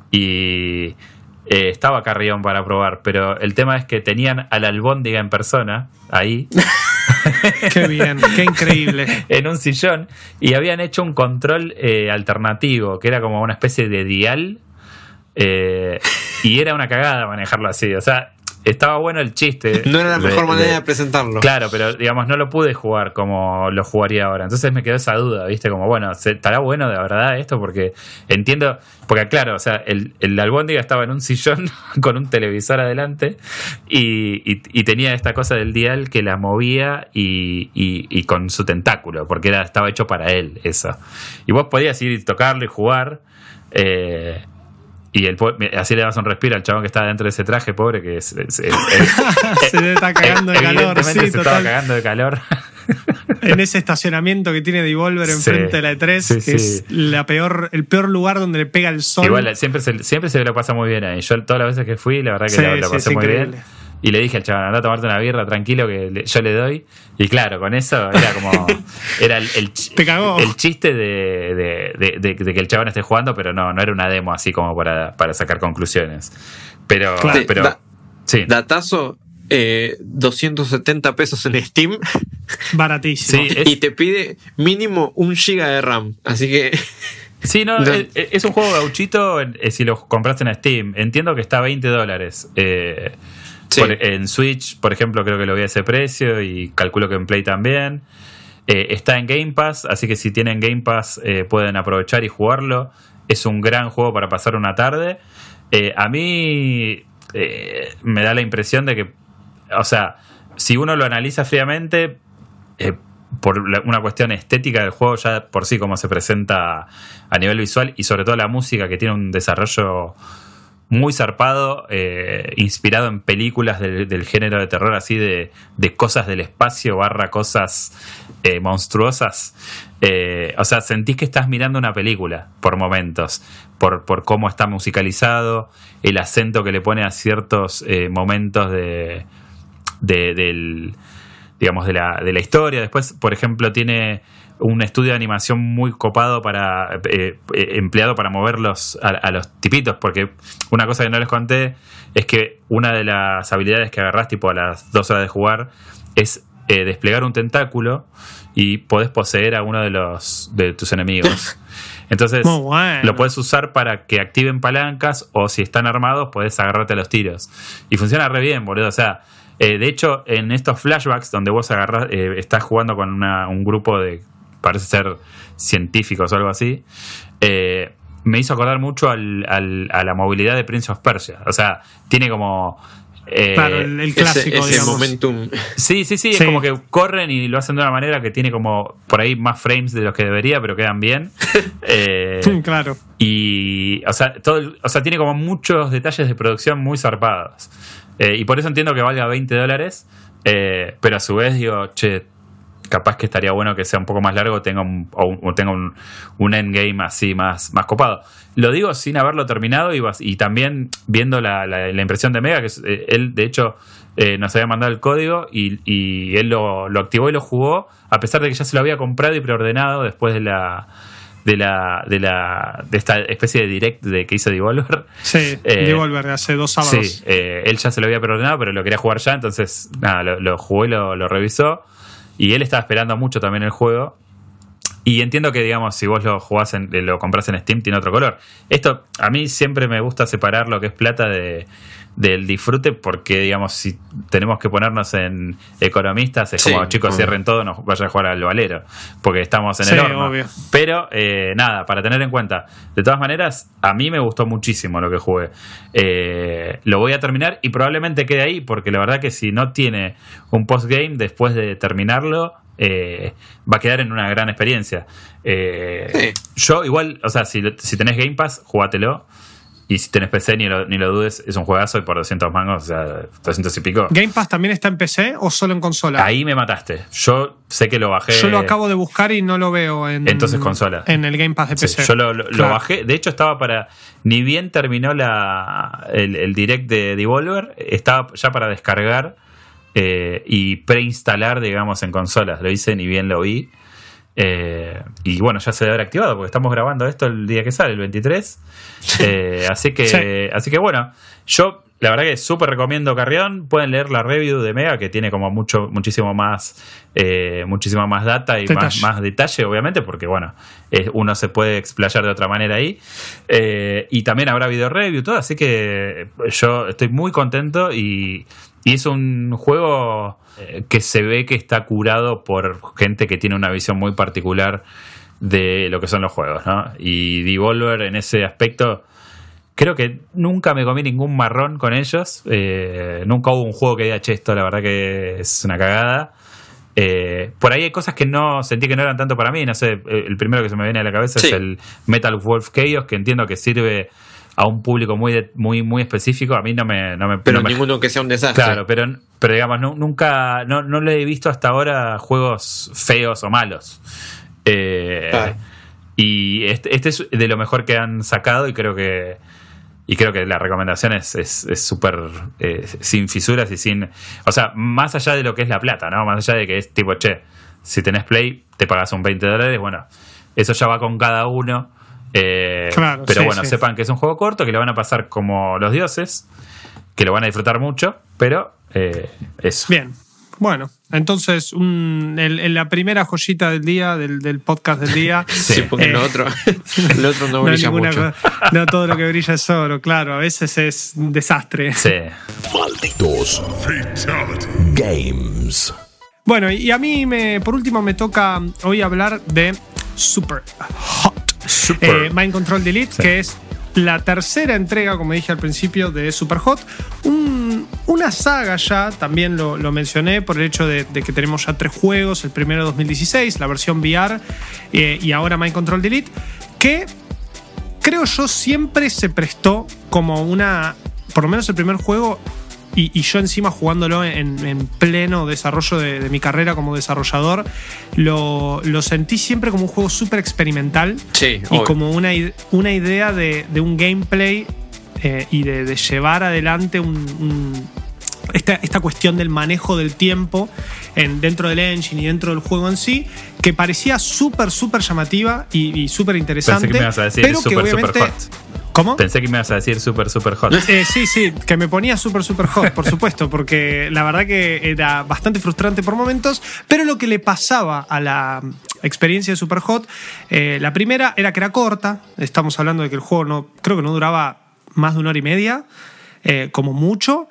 y Eh, estaba Carrión para probar, pero el tema es que tenían a la albóndiga en persona ahí. Qué bien, qué increíble. En un sillón, y habían hecho un control eh, alternativo, que era como una especie de dial, eh, y era una cagada manejarlo así. O sea, estaba bueno el chiste. No era la mejor de, manera de, de presentarlo. Claro, pero digamos, no lo pude jugar como lo jugaría ahora. Entonces me quedó esa duda, ¿viste? Como, bueno, ¿estará bueno de verdad esto? Porque entiendo, porque claro, o sea, el, el albóndiga estaba en un sillón con un televisor adelante y, y, y tenía esta cosa del dial que la movía y, y, y con su tentáculo, porque era, estaba hecho para él eso. Y vos podías ir y tocarlo y jugar, eh, y el, así le das un respiro al chabón que estaba dentro de ese traje, pobre, que es, es, es, es, se le está cagando de calor. Sí, se total. estaba cagando de calor. En ese estacionamiento que tiene Devolver enfrente sí, de la E tres, sí, que sí. es la peor, el peor lugar donde le pega el sol. Igual, siempre se, siempre se lo pasa muy bien ahí. Yo todas las veces que fui, la verdad que sí, la, la sí, pasé muy increíble. bien. Y le dije al chaval, anda a tomarte una birra tranquilo que le, yo le doy. Y claro, con eso era como era el, el, Te cagó. el chiste de, de, de, de, de que el chabón esté jugando, pero no, no era una demo así como para, para sacar conclusiones. Pero, Claro. pero Da, sí. Datazo, eh, doscientos setenta pesos en Steam. Baratísimo. Sí, es- Y te pide mínimo un giga de RAM. Así que Sí, no, No. es, es un juego gauchito eh, si lo compraste en Steam. Entiendo que está a veinte dólares. Eh, Sí. por- en Switch, por ejemplo, creo que lo vi a ese precio y calculo que en Play también. Eh, está en Game Pass, así que si tienen Game Pass eh, pueden aprovechar y jugarlo. Es un gran juego para pasar una tarde. Eh, a mí eh, me da la impresión de que, o sea, si uno lo analiza fríamente, eh, por la- una cuestión estética del juego ya por sí como se presenta a nivel visual y sobre todo la música, que tiene un desarrollo muy zarpado, eh, inspirado en películas del, del género de terror, así de, de cosas del espacio barra cosas eh, monstruosas. Eh, o sea, sentís que estás mirando una película por momentos, por, por cómo está musicalizado, el acento que le pone a ciertos eh, momentos de, de, del, digamos, de la, de la historia. Después, por ejemplo, tiene un estudio de animación muy copado para eh, eh, empleado para moverlos a, a los tipitos, porque una cosa que no les conté es que una de las habilidades que agarrás tipo a las dos horas de jugar es eh, desplegar un tentáculo y podés poseer a uno de los de tus enemigos. Entonces Muy bueno. lo puedes usar para que activen palancas, o si están armados podés agarrarte a los tiros y funciona re bien, boludo. O sea, eh, de hecho en estos flashbacks donde vos agarrás, eh, estás jugando con una, un grupo de, parece ser científicos o algo así, eh, me hizo acordar mucho al, al, a la movilidad de Prince of Persia. O sea, tiene como eh, Claro, el, el ese, clásico, ese digamos. momentum. sí, sí, sí, es Sí. como que corren y lo hacen de una manera que tiene como por ahí más frames de los que debería, pero quedan bien. eh, Claro. Y, o sea, todo, el- o sea, tiene como muchos detalles de producción muy zarpados. Eh, y por eso entiendo que valga veinte dólares. Eh, pero a su vez digo, che, capaz que estaría bueno que sea un poco más largo, tenga un, o, un- o tenga un, un endgame así más, más copado. Lo digo sin haberlo terminado y, bas- y también viendo la, la, la impresión de Mega, que es, eh, él de hecho eh, nos había mandado el código y, y él lo, lo activó y lo jugó, a pesar de que ya se lo había comprado y preordenado después de la de la de la de esta especie de direct de que hizo Devolver. Sí, Eh, Devolver hace dos sábados. Sí, eh, él ya se lo había preordenado, pero lo quería jugar ya, entonces nada, lo, lo jugó y lo, lo revisó. Y él estaba esperando mucho también el juego. Y entiendo que, digamos, si vos lo jugás en, lo compras en Steam, tiene otro color. Esto, a mí siempre me gusta separar lo que es plata de, del disfrute, porque, digamos, si tenemos que ponernos en economistas, es Sí, como, chicos, obvio. cierren todo, nos vayan a jugar al valero, porque estamos en Sí, el horno. obvio. Pero, eh, nada, para tener en cuenta. De todas maneras, a mí me gustó muchísimo lo que jugué. Eh, lo voy a terminar y probablemente quede ahí, porque la verdad que si no tiene un postgame después de terminarlo, eh, va a quedar en una gran experiencia. Eh, Sí. Yo igual, o sea, si, si tenés Game Pass, jugátelo. Y si tenés P C, ni lo, ni lo dudes, es un juegazo y por doscientos mangos, o sea, doscientos y pico. ¿Game Pass también está en P C o solo en consola? Ahí me mataste. Yo sé que lo bajé. Yo lo acabo de buscar y no lo veo en, Entonces consola. en el Game Pass de P C. Sí, yo lo, lo, Claro. lo bajé. De hecho, estaba para. Ni bien terminó la, el, el direct de Devolver, estaba ya para descargar eh, y preinstalar, digamos, en consolas. Lo hice, ni bien lo vi. Eh, y bueno, ya se debe haber activado porque estamos grabando esto el día que sale, el veintitrés. Eh, así que Sí. así que bueno, yo la verdad que súper recomiendo Carrión. Pueden leer la review de Mega, que tiene como mucho muchísimo más eh, muchísima más data y Detalle. más, más detalle, obviamente, porque bueno, eh, uno se puede explayar de otra manera ahí. Eh, y también habrá video review, todo. Así que yo estoy muy contento y, y es un juego eh, que se ve que está curado por gente que tiene una visión muy particular de lo que son los juegos, ¿no? Y Devolver en ese aspecto, creo que nunca me comí ningún marrón con ellos. Eh, nunca hubo un juego que diga, che, esto la verdad que es una cagada. Eh, por ahí hay cosas que no sentí que no eran tanto para mí. No sé, el primero que se me viene a la cabeza Sí. es el Metal Wolf Chaos, que entiendo que sirve a un público muy de- muy muy específico. A mí no me... No me Pero no me- ninguno que sea un desastre. Claro, pero, pero digamos, nu- nunca, no, no le he visto hasta ahora juegos feos o malos. Eh, Claro. Y este, este es de lo mejor que han sacado y creo que y creo que la recomendación es es súper eh, sin fisuras y sin... O sea, más allá de lo que es la plata, ¿no? Más allá de que es tipo, che, si tenés Play, te pagas un veinte dólares, bueno, eso ya va con cada uno. Eh, Claro, pero sí, bueno, sí. sepan que es un juego corto, que lo van a pasar como los dioses, que lo van a disfrutar mucho, pero eh, eso. Bien. Bueno, entonces, un, el, el- la primera joyita del día, del, del podcast del día. Sí, porque Eh, lo otro, lo otro no no, hay brilla ninguna mucho. cosa- no todo lo que brilla es oro, claro. A veces es un desastre. Sí. Malditos Games. Bueno, y a mí, me, por último, me toca hoy hablar de Super Hot. Super. Eh, Mind Control Delete, Sí. que es la tercera entrega, como dije al principio, de Super Hot. Un- una saga ya, también lo, lo mencioné por el hecho de, de que tenemos ya tres juegos. El primero dos mil dieciséis, la versión V R, eh, y ahora Mind Control Delete, que creo yo siempre se prestó como una... Por lo menos el primer juego... Y, y yo encima jugándolo en, en pleno desarrollo de, de mi carrera como desarrollador, lo, lo sentí siempre como un juego súper experimental Sí, y obvio. como una, ide- una idea de, de un gameplay eh, y de, de llevar adelante un, un- esta, esta cuestión del manejo del tiempo en, dentro del engine y dentro del juego en sí, que parecía súper, súper llamativa y, y súper interesante. Pensé que me ibas a decir pero que super, super obviamente... hot. ¿Cómo? Pensé que me ibas a decir super, super hot. Eh, sí, sí, que me ponía súper, súper hot, por supuesto, porque la verdad que era bastante frustrante por momentos, pero lo que le pasaba a la experiencia de Super Hot, eh, la primera era que era corta, estamos hablando de que el juego no, creo que no duraba más de una hora y media, eh, como mucho,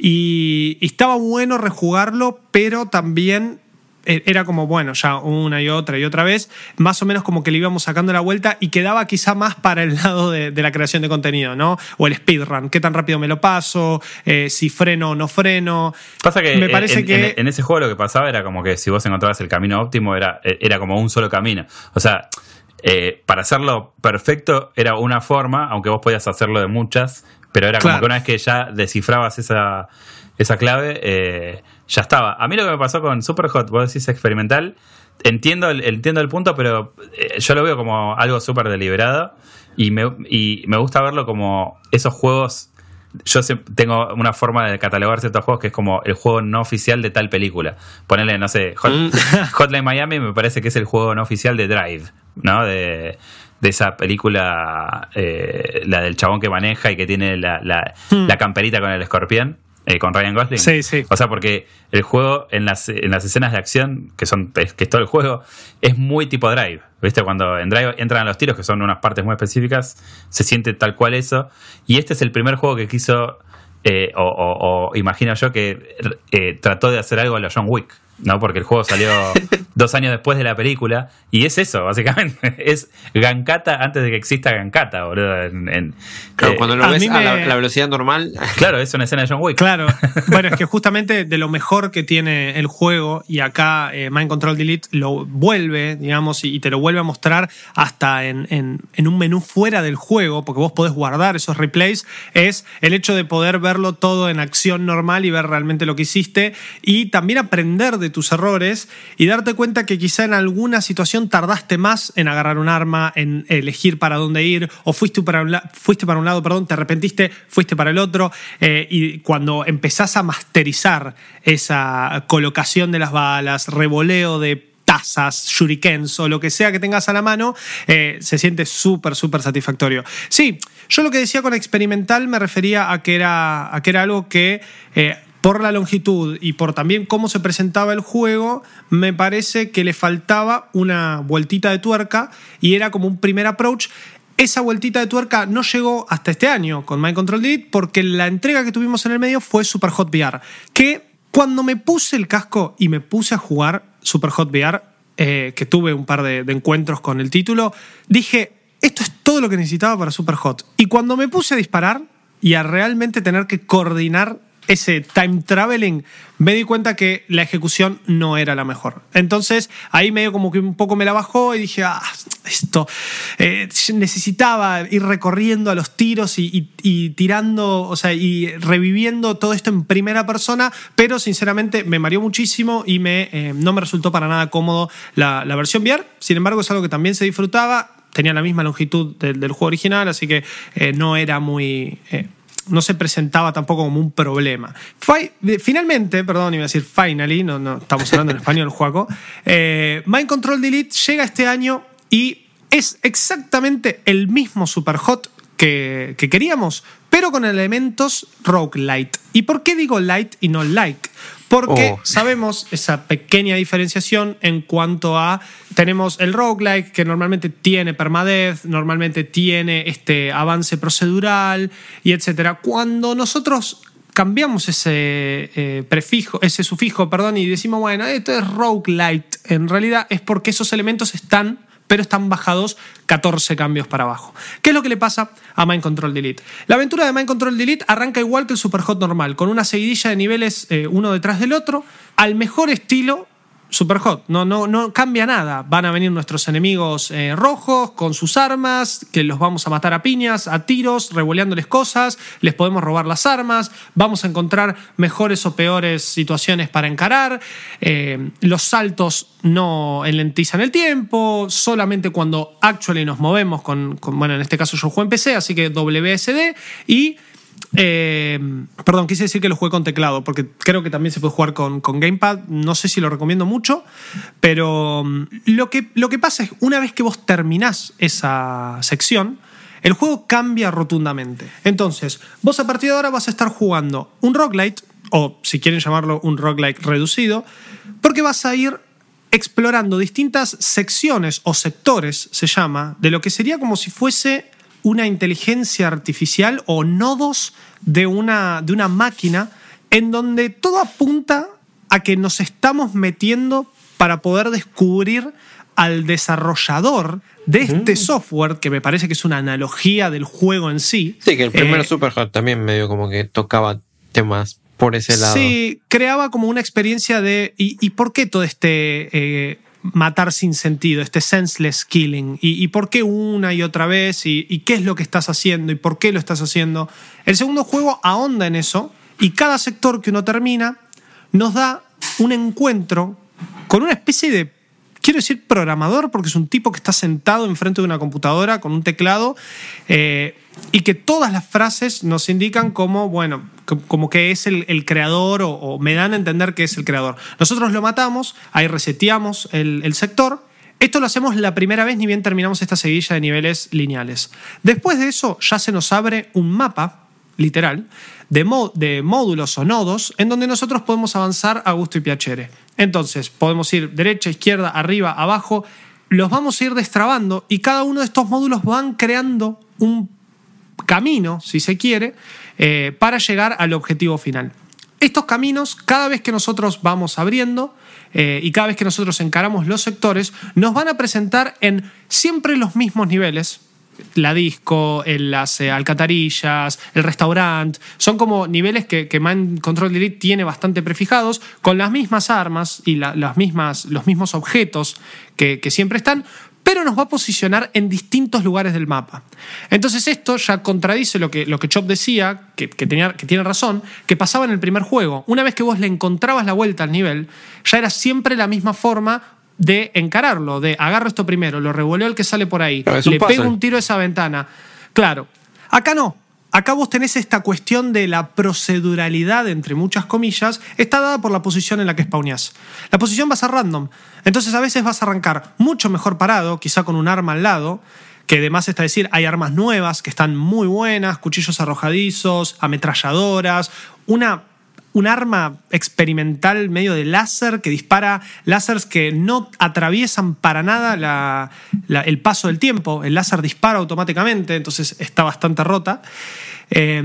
y, y estaba bueno rejugarlo, pero también... Era como, bueno, ya una y otra y otra vez, más o menos como que le íbamos sacando la vuelta y quedaba quizá más para el lado de, de la creación de contenido, ¿no? O el speedrun, qué tan rápido me lo paso, eh, si freno o no freno. Pasa que, me parece en, que... en, en ese juego lo que pasaba era como que si vos encontrabas el camino óptimo era, era como un solo camino. O sea, eh, para hacerlo perfecto era una forma, aunque vos podías hacerlo de muchas, pero era como Claro. que una vez que ya descifrabas esa, esa clave, eh, ya estaba. A mí lo que me pasó con Super Hot, vos decís experimental, entiendo el, entiendo el punto, pero eh, yo lo veo como algo súper deliberado y me, y me gusta verlo como esos juegos. Yo siempre tengo una forma de catalogar ciertos juegos que es como el juego no oficial de tal película. Ponerle, no sé, Hot, Mm. Hotline Miami me parece que es el juego no oficial de Drive, ¿no? De, de esa película, eh, la del chabón que maneja y que tiene la, la, Hmm. la camperita con el escorpión, eh, con Ryan Gosling. Sí, sí. O sea, porque el juego en las, en las escenas de acción, que son que es todo el juego, es muy tipo Drive. ¿Viste? Cuando en Drive entran los tiros, que son unas partes muy específicas, se siente tal cual eso. Y este es el primer juego que quiso, eh, o, o, o imagino yo, que eh, trató de hacer algo a la John Wick, ¿no? Porque el juego salió dos años después de la película, y es eso, básicamente. Es Gankata antes de que exista Gankata, boludo. En, en, claro, eh, cuando lo ves a, me... a la, la velocidad normal. Claro, es una escena de John Wick. Claro, bueno, es que justamente de lo mejor que tiene el juego, y acá eh, Mind Control Delete lo vuelve, digamos, y, y te lo vuelve a mostrar hasta en, en, en un menú fuera del juego, porque vos podés guardar esos replays, es el hecho de poder verlo todo en acción normal y ver realmente lo que hiciste, y también aprender de tus errores y darte cuenta que quizá en alguna situación tardaste más en agarrar un arma, en elegir para dónde ir, o fuiste para un, la- fuiste para un lado, perdón, te arrepentiste, fuiste para el otro, eh, y cuando empezás a masterizar esa colocación de las balas, revoleo de tazas, shurikens o lo que sea que tengas a la mano, eh, se siente súper, súper satisfactorio. Sí, yo lo que decía con experimental me refería a que era, a que era algo que... Eh, por la longitud y por también cómo se presentaba el juego, me parece que le faltaba una vueltita de tuerca y era como un primer approach. Esa vueltita de tuerca no llegó hasta este año con Mind Control Delete porque la entrega que tuvimos en el medio fue Superhot V R, que cuando me puse el casco y me puse a jugar Superhot V R, eh, que tuve un par de, de encuentros con el título, dije, esto es todo lo que necesitaba para Superhot. Y cuando me puse a disparar y a realmente tener que coordinar ese time traveling, me di cuenta que la ejecución no era la mejor. Entonces ahí medio como que un poco me la bajó y dije, ah, esto eh, necesitaba ir recorriendo a los tiros y, y, y tirando, o sea, y reviviendo todo esto en primera persona, pero sinceramente me mareó muchísimo y me, eh, no me resultó para nada cómodo la, la versión V R. Sin embargo, es algo que también se disfrutaba, tenía la misma longitud del, del juego original, así que eh, no era muy... Eh, no se presentaba tampoco como un problema. Fi- finalmente, perdón, iba a decir finally, no, no estamos hablando en español, Juaco, eh, Mind Control Delete llega este año y es exactamente el mismo Superhot que, que queríamos, pero con elementos roguelite. ¿Y por qué digo light y no like? Porque oh. sabemos esa pequeña diferenciación en cuanto a, tenemos el roguelike que normalmente tiene permadeath, normalmente tiene este avance procedural y etcétera. Cuando nosotros cambiamos ese eh, prefijo, ese sufijo, perdón, y decimos, bueno, esto es roguelite, en realidad es porque esos elementos están, pero están bajados catorce cambios para abajo. ¿Qué es lo que le pasa a Mind Control Delete? La aventura de Mind Control Delete arranca igual que el Superhot normal, con una seguidilla de niveles eh, uno detrás del otro, al mejor estilo Superhot. No, no, no cambia nada. Van a venir nuestros enemigos eh, rojos con sus armas, que los vamos a matar a piñas, a tiros, revoleándoles cosas, les podemos robar las armas, vamos a encontrar mejores o peores situaciones para encarar, eh, los saltos no enlentizan el tiempo, solamente cuando actually nos movemos con, con, bueno, en este caso yo juego en P C, así que W S D, y Eh, perdón, quise decir que lo jugué con teclado porque creo que también se puede jugar con, con Gamepad. No sé si lo recomiendo mucho, pero lo que, lo que pasa es una vez que vos terminás esa sección, el juego cambia rotundamente. Entonces, vos a partir de ahora vas a estar jugando un roguelite, o si quieren llamarlo un roguelike reducido, porque vas a ir explorando distintas secciones o sectores, se llama, de lo que sería como si fuese una inteligencia artificial o nodos de una, de una máquina en donde todo apunta a que nos estamos metiendo para poder descubrir al desarrollador de este mm. software, que me parece que es una analogía del juego en sí. Sí, que el primer eh, Superhot también medio como que tocaba temas por ese lado. Sí, creaba como una experiencia de... ¿Y, y por qué todo este... Eh, matar sin sentido, este senseless killing, y, y por qué una y otra vez, y, y qué es lo que estás haciendo y por qué lo estás haciendo? El segundo juego ahonda en eso, y cada sector que uno termina nos da un encuentro con una especie de, quiero decir programador, porque es un tipo que está sentado enfrente de una computadora con un teclado, eh, y que todas las frases nos indican como, bueno, como que es el, el creador, o, o me dan a entender que es el creador. Nosotros lo matamos, ahí reseteamos el, el sector. Esto lo hacemos la primera vez, ni bien terminamos esta seguidilla de niveles lineales. Después de eso ya se nos abre un mapa, literal, de, mo- de módulos o nodos en donde nosotros podemos avanzar a gusto y piacere. Entonces podemos ir derecha, izquierda, arriba, abajo, los vamos a ir destrabando y cada uno de estos módulos van creando un camino, si se quiere, eh, para llegar al objetivo final. Estos caminos, cada vez que nosotros vamos abriendo eh, y cada vez que nosotros encaramos los sectores, nos van a presentar en siempre los mismos niveles. La disco, el, las eh, alcantarillas, el restaurante. Son como niveles que, que Mind Control Delete tiene bastante prefijados, con las mismas armas y la, las mismas, los mismos objetos que, que siempre están, pero nos va a posicionar en distintos lugares del mapa. Entonces esto ya contradice lo que, lo que Chop decía, que, que, tenía, que tiene razón, que pasaba en el primer juego. Una vez que vos le encontrabas la vuelta al nivel, ya era siempre la misma forma de encararlo, de agarro esto primero, lo revoleo el que sale por ahí, le pego un tiro a esa ventana. Claro, acá no. Acá vos tenés esta cuestión de la proceduralidad, entre muchas comillas, está dada por la posición en la que spawneás. La posición va a ser random. Entonces a veces vas a arrancar mucho mejor parado, quizá con un arma al lado, que además está decir, hay armas nuevas que están muy buenas, cuchillos arrojadizos, ametralladoras, una... un arma experimental medio de láser que dispara láseres que no atraviesan para nada la, la, el paso del tiempo. El láser dispara automáticamente, entonces está bastante rota. Eh,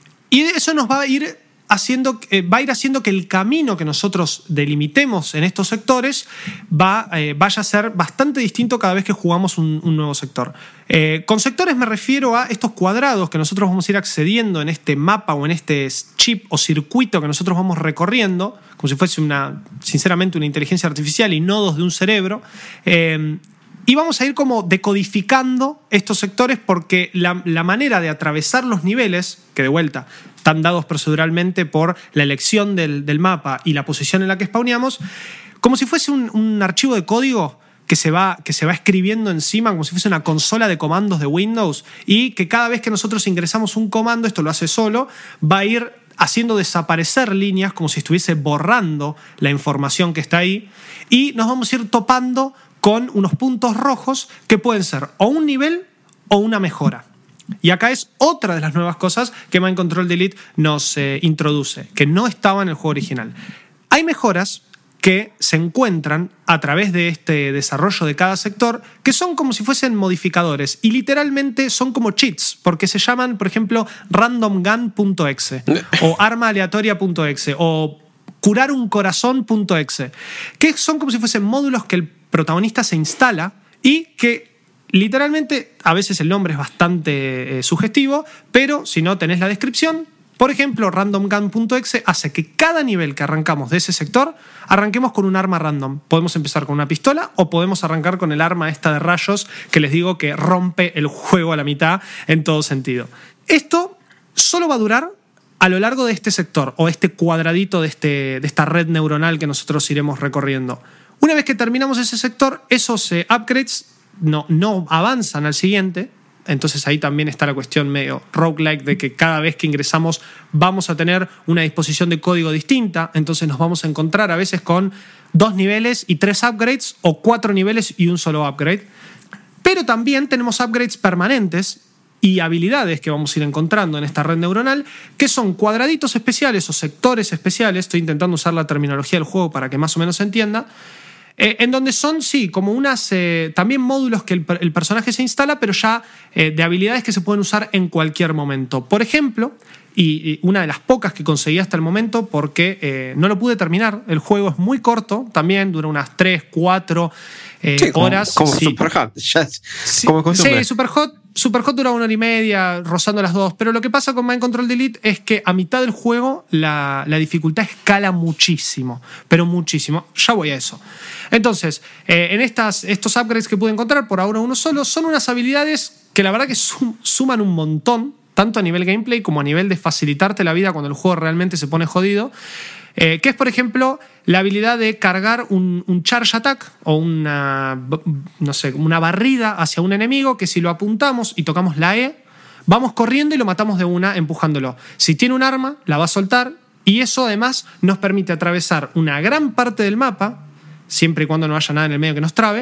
y eso nos va a ir haciendo, eh, va a ir haciendo que el camino que nosotros delimitemos en estos sectores va, eh, vaya a ser bastante distinto cada vez que jugamos un, un nuevo sector. Eh, con sectores me refiero a estos cuadrados que nosotros vamos a ir accediendo en este mapa o en este chip o circuito que nosotros vamos recorriendo, como si fuese una, sinceramente, una inteligencia artificial y nodos de un cerebro. Eh, Y vamos a ir como decodificando estos sectores porque la, la manera de atravesar los niveles, que de vuelta están dados proceduralmente por la elección del, del mapa y la posición en la que spawneamos, como si fuese un, un archivo de código que se, va, que se va escribiendo encima, como si fuese una consola de comandos de Windows, y que cada vez que nosotros ingresamos un comando, esto lo hace solo, va a ir haciendo desaparecer líneas como si estuviese borrando la información que está ahí, y nos vamos a ir topando con unos puntos rojos que pueden ser o un nivel o una mejora. Y acá es otra de las nuevas cosas que Mind Control Delete nos eh, introduce, que no estaba en el juego original. Hay mejoras que se encuentran a través de este desarrollo de cada sector, que son como si fuesen modificadores, y literalmente son como cheats, porque se llaman, por ejemplo, randomgun.exe, o arma aleatoria.exe, o curar un corazón.exe, que son como si fuesen módulos que el protagonista se instala y que literalmente, a veces el nombre es bastante eh, sugestivo, pero si no tenés la descripción, por ejemplo, randomgun.exe hace que cada nivel que arrancamos de ese sector, arranquemos con un arma random. Podemos empezar con una pistola o podemos arrancar con el arma esta de rayos que les digo que rompe el juego a la mitad en todo sentido. Esto solo va a durar a lo largo de este sector o este cuadradito de, este, de esta red neuronal que nosotros iremos recorriendo. Una vez que terminamos ese sector, esos eh, upgrades no, no avanzan al siguiente. Entonces ahí también está la cuestión medio roguelike de que cada vez que ingresamos vamos a tener una disposición de código distinta. Entonces nos vamos a encontrar a veces con dos niveles y tres upgrades o cuatro niveles y un solo upgrade. Pero también tenemos upgrades permanentes y habilidades que vamos a ir encontrando en esta red neuronal, que son cuadraditos especiales o sectores especiales. Estoy intentando usar la terminología del juego para que más o menos se entienda. Eh, en donde son, sí, como unas eh, también módulos que el, el personaje se instala, pero ya eh, de habilidades que se pueden usar en cualquier momento. Por ejemplo, y, y una de las pocas que conseguí hasta el momento, porque eh, no lo pude terminar, el juego es muy corto, también dura unas tres, cuatro eh, sí, como, horas. Como sí. Superhot, ya es, sí, como costumbre. Sí, Superhot, Superhot dura una hora y media, rozando las dos, pero lo que pasa con Mind Control Delete es que a mitad del juego la, la dificultad escala muchísimo, pero muchísimo. Ya voy a eso. Entonces, eh, en estas, estos upgrades que pude encontrar, por ahora uno solo, son unas habilidades que la verdad que sum, suman un montón, tanto a nivel gameplay como a nivel de facilitarte la vida cuando el juego realmente se pone jodido, eh, que es, por ejemplo, la habilidad de cargar un, un charge attack o una, no sé, una barrida hacia un enemigo que si lo apuntamos y tocamos la E, vamos corriendo y lo matamos de una empujándolo. Si tiene un arma, la va a soltar y eso además nos permite atravesar una gran parte del mapa, siempre y cuando no haya nada en el medio que nos trabe,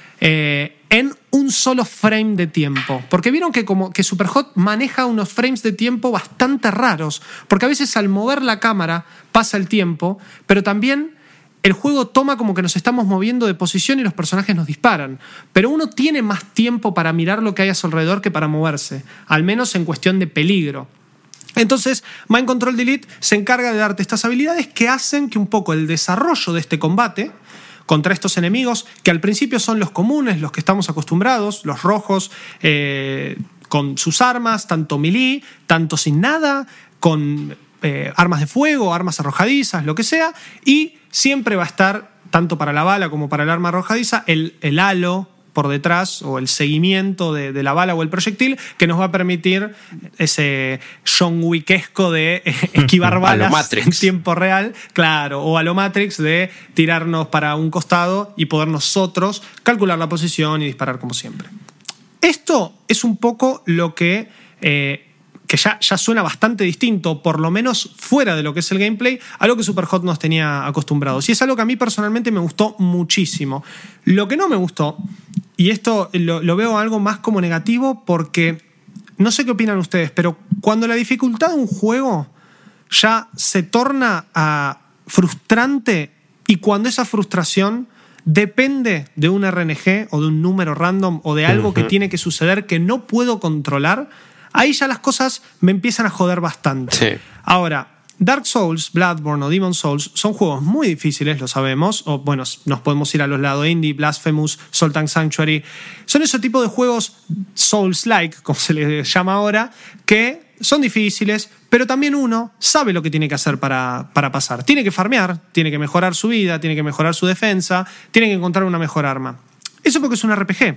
eh, en un solo frame de tiempo. Porque vieron que, como, que Superhot maneja unos frames de tiempo bastante raros, porque a veces al mover la cámara pasa el tiempo, pero también el juego toma como que nos estamos moviendo de posición y los personajes nos disparan. Pero uno tiene más tiempo para mirar lo que hay a su alrededor que para moverse, al menos en cuestión de peligro. Entonces, Mind Control Delete se encarga de darte estas habilidades que hacen que un poco el desarrollo de este combate contra estos enemigos, que al principio son los comunes, los que estamos acostumbrados, los rojos, eh, con sus armas, tanto melee, tanto sin nada, con eh, armas de fuego, armas arrojadizas, lo que sea, y siempre va a estar, tanto para la bala como para el arma arrojadiza, el, el halo por detrás o el seguimiento de, de la bala o el proyectil que nos va a permitir ese John Wickesco de esquivar balas en tiempo real, claro, o a lo Matrix de tirarnos para un costado y poder nosotros calcular la posición y disparar como siempre. Esto es un poco lo que, eh, que ya, ya suena bastante distinto, por lo menos fuera de lo que es el gameplay, a lo que Superhot nos tenía acostumbrados. Y es algo que a mí personalmente me gustó muchísimo. Lo que no me gustó, y esto lo, lo veo algo más como negativo porque no sé qué opinan ustedes, pero cuando la dificultad de un juego ya se torna a frustrante y cuando esa frustración depende de un R N G o de un número random o de algo uh-huh. que tiene que suceder que no puedo controlar, ahí ya las cosas me empiezan a joder bastante. Sí. Ahora, Dark Souls, Bloodborne o Demon's Souls son juegos muy difíciles, lo sabemos. O bueno, nos podemos ir a los lados indie, Blasphemous, Sultan Sanctuary. Son ese tipo de juegos Souls-like, como se les llama ahora, que son difíciles, pero también uno sabe lo que tiene que hacer para, para pasar. Tiene que farmear, tiene que mejorar su vida, tiene que mejorar su defensa, tiene que encontrar una mejor arma. Eso porque es un R P G.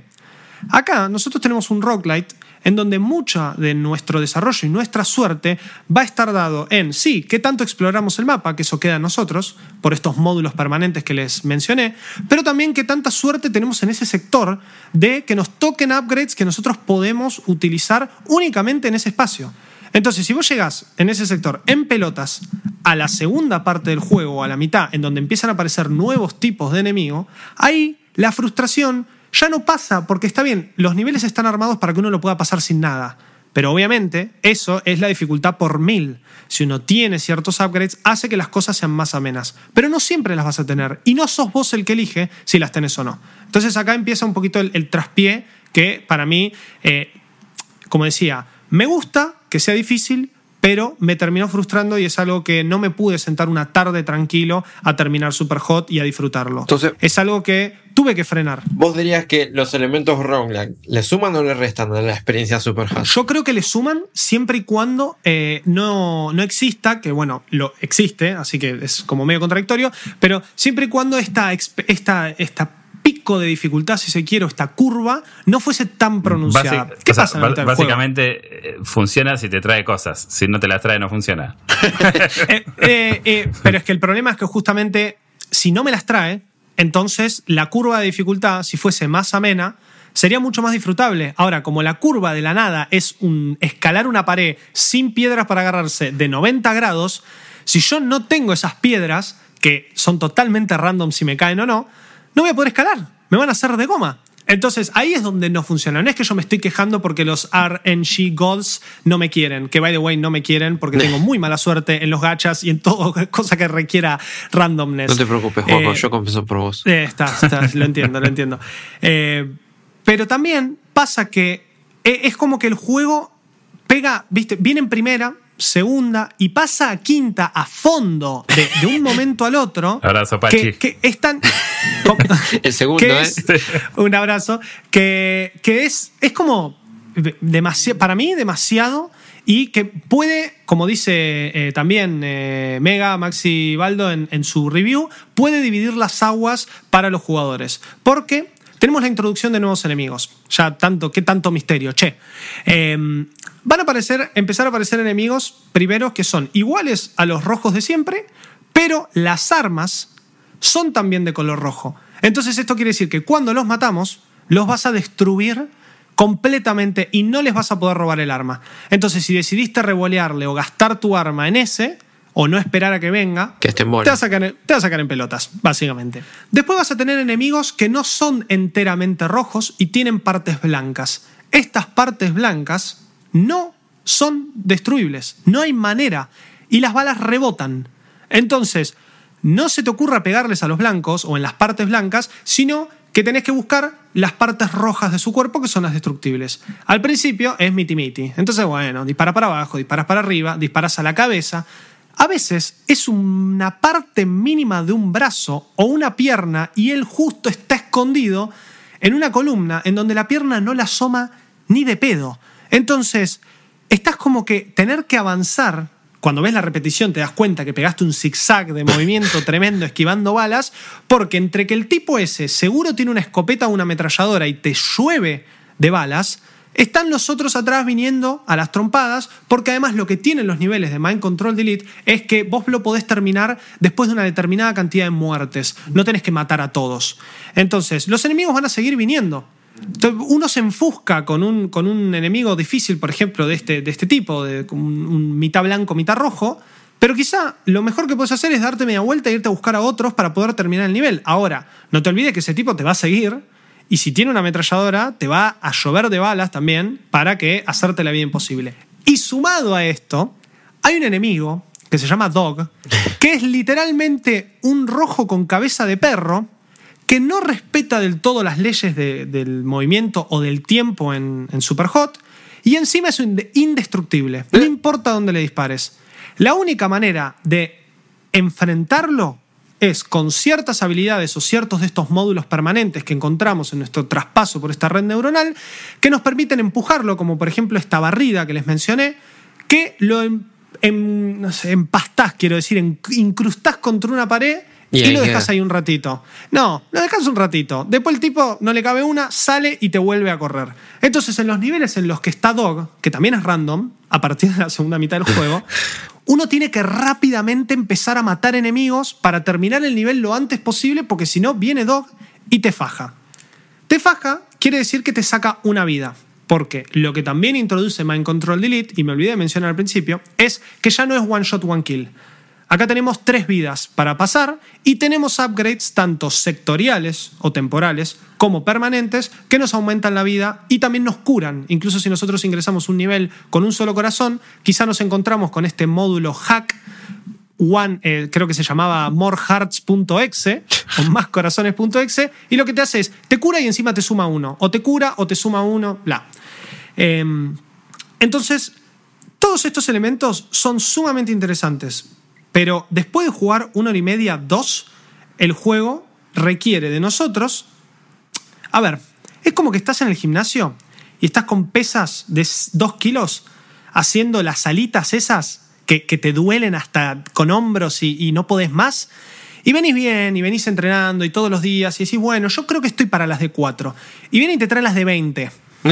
Acá nosotros tenemos un roguelite en donde mucha de nuestro desarrollo y nuestra suerte va a estar dado en, sí, qué tanto exploramos el mapa, que eso queda en nosotros, por estos módulos permanentes que les mencioné, pero también qué tanta suerte tenemos en ese sector de que nos toquen upgrades que nosotros podemos utilizar únicamente en ese espacio. Entonces, si vos llegás en ese sector en pelotas a la segunda parte del juego, o a la mitad, en donde empiezan a aparecer nuevos tipos de enemigo, ahí la frustración ya no pasa, porque está bien, los niveles están armados para que uno lo pueda pasar sin nada. Pero obviamente eso es la dificultad por mil. Si uno tiene ciertos upgrades, hace que las cosas sean más amenas. Pero no siempre las vas a tener. Y no sos vos el que elige si las tenés o no. Entonces acá empieza un poquito el, el traspié que para mí, eh, como decía, me gusta que sea difícil, pero me terminó frustrando y es algo que no me pude sentar una tarde tranquilo a terminar Superhot y a disfrutarlo. Entonces, es algo que tuve que frenar. ¿Vos dirías que los elementos roguelike le suman o le restan a la experiencia Superhot? Yo creo que le suman siempre y cuando eh, no, no exista, que bueno, lo existe, así que es como medio contradictorio, pero siempre y cuando esta, esta, esta pico de dificultad, si se quiere, o esta curva, no fuese tan pronunciada. Basic, ¿Qué o sea, pasa en la mitad del básicamente juego? Funciona si te trae cosas. Si no te las trae, no funciona. eh, eh, eh, pero es que el problema es que justamente si no me las trae, entonces la curva de dificultad, si fuese más amena, sería mucho más disfrutable. Ahora, como la curva de la nada es un escalar una pared sin piedras para agarrarse de noventa grados, si yo no tengo esas piedras, que son totalmente random si me caen o no, no voy a poder escalar, me van a hacer de goma. Entonces ahí es donde no funciona. No es que yo me estoy quejando porque los R N G Gods no me quieren, que by the way no me quieren porque tengo muy mala suerte en los gachas y en todo cosa que requiera randomness. No te preocupes, Juanjo, eh, yo confieso por vos. Eh, está, está, lo entiendo, lo entiendo. Eh, pero también pasa que es como que el juego pega, viste, viene en primera, segunda y pasa a quinta a fondo de, de un momento al otro. Abrazo, Pachi. Que, que es tan... El segundo, que ¿eh? Es, un abrazo. Que, que es, es como demasiado, para mí demasiado, y que puede, como dice eh, también eh, Mega, Maxi Baldo en, en su review, puede dividir las aguas para los jugadores. Porque tenemos la introducción de nuevos enemigos. Ya tanto, qué tanto misterio, che. Eh, van a aparecer, empezar a aparecer enemigos, primero, que son iguales a los rojos de siempre, pero las armas son también de color rojo. Entonces esto quiere decir que cuando los matamos, los vas a destruir completamente y no les vas a poder robar el arma. Entonces si decidiste revolearle o gastar tu arma en ese, o no esperar a que venga, que estén te, vas a sacar, te vas a sacar en pelotas, básicamente. Después vas a tener enemigos que no son enteramente rojos y tienen partes blancas. Estas partes blancas no son destruibles, no hay manera, y las balas rebotan. Entonces, no se te ocurra pegarles a los blancos o en las partes blancas, sino que tenés que buscar las partes rojas de su cuerpo, que son las destructibles. Al principio es miti-miti. Entonces, bueno, disparas para abajo, disparas para arriba, disparas a la cabeza. A veces es una parte mínima de un brazo o una pierna y él justo está escondido en una columna en donde la pierna no la asoma ni de pedo. Entonces, estás como que tener que avanzar. Cuando ves la repetición te das cuenta que pegaste un zigzag de movimiento tremendo esquivando balas, porque entre que el tipo ese seguro tiene una escopeta o una ametralladora y te llueve de balas, están los otros atrás viniendo a las trompadas, porque además lo que tienen los niveles de Mind Control Delete es que vos lo podés terminar después de una determinada cantidad de muertes. No tenés que matar a todos. Entonces, los enemigos van a seguir viniendo. Entonces, uno se enfusca con un, con un enemigo difícil, por ejemplo, de este, de este tipo, de un, un mitad blanco, mitad rojo, pero quizá lo mejor que puedes hacer es darte media vuelta e irte a buscar a otros para poder terminar el nivel. Ahora, no te olvides que ese tipo te va a seguir y si tiene una ametralladora te va a llover de balas también para que hacerte la vida imposible. Y sumado a esto, hay un enemigo que se llama Dog, que es literalmente un rojo con cabeza de perro, que no respeta del todo las leyes de, del movimiento o del tiempo en, en Superhot, y encima es indestructible. No importa dónde le dispares. La única manera de enfrentarlo es con ciertas habilidades o ciertos de estos módulos permanentes que encontramos en nuestro traspaso por esta red neuronal, que nos permiten empujarlo, como por ejemplo esta barrida que les mencioné, que lo em, em, no sé, empastás, quiero decir, en, incrustás contra una pared. Y, y lo dejas ahí un ratito. No, lo dejas un ratito. Después el tipo no le cabe una, sale y te vuelve a correr. Entonces, en los niveles en los que está Dog, que también es random, a partir de la segunda mitad del juego, uno tiene que rápidamente empezar a matar enemigos para terminar el nivel lo antes posible, porque si no, viene Dog y te faja. Te faja quiere decir que te saca una vida. Porque lo que también introduce Mind Control Delete, y me olvidé de mencionar al principio, es que ya no es one shot, one kill. Acá tenemos tres vidas para pasar y tenemos upgrades tanto sectoriales o temporales como permanentes que nos aumentan la vida y también nos curan. Incluso si nosotros ingresamos un nivel con un solo corazón, quizá nos encontramos con este módulo hack, one, eh, creo que se llamaba morehearts.exe o máscorazones.exe, y lo que te hace es, te cura y encima te suma uno. O te cura o te suma uno, bla. Eh, entonces, todos estos elementos son sumamente interesantes. Pero después de jugar una hora y media, dos, el juego requiere de nosotros... A ver, es como que estás en el gimnasio y estás con pesas de dos kilos haciendo las alitas esas que, que te duelen hasta con hombros y, y no podés más. Y venís bien y venís entrenando y todos los días y decís, bueno, yo creo que estoy para las de cuatro. Y vienen y te traen las de veinte.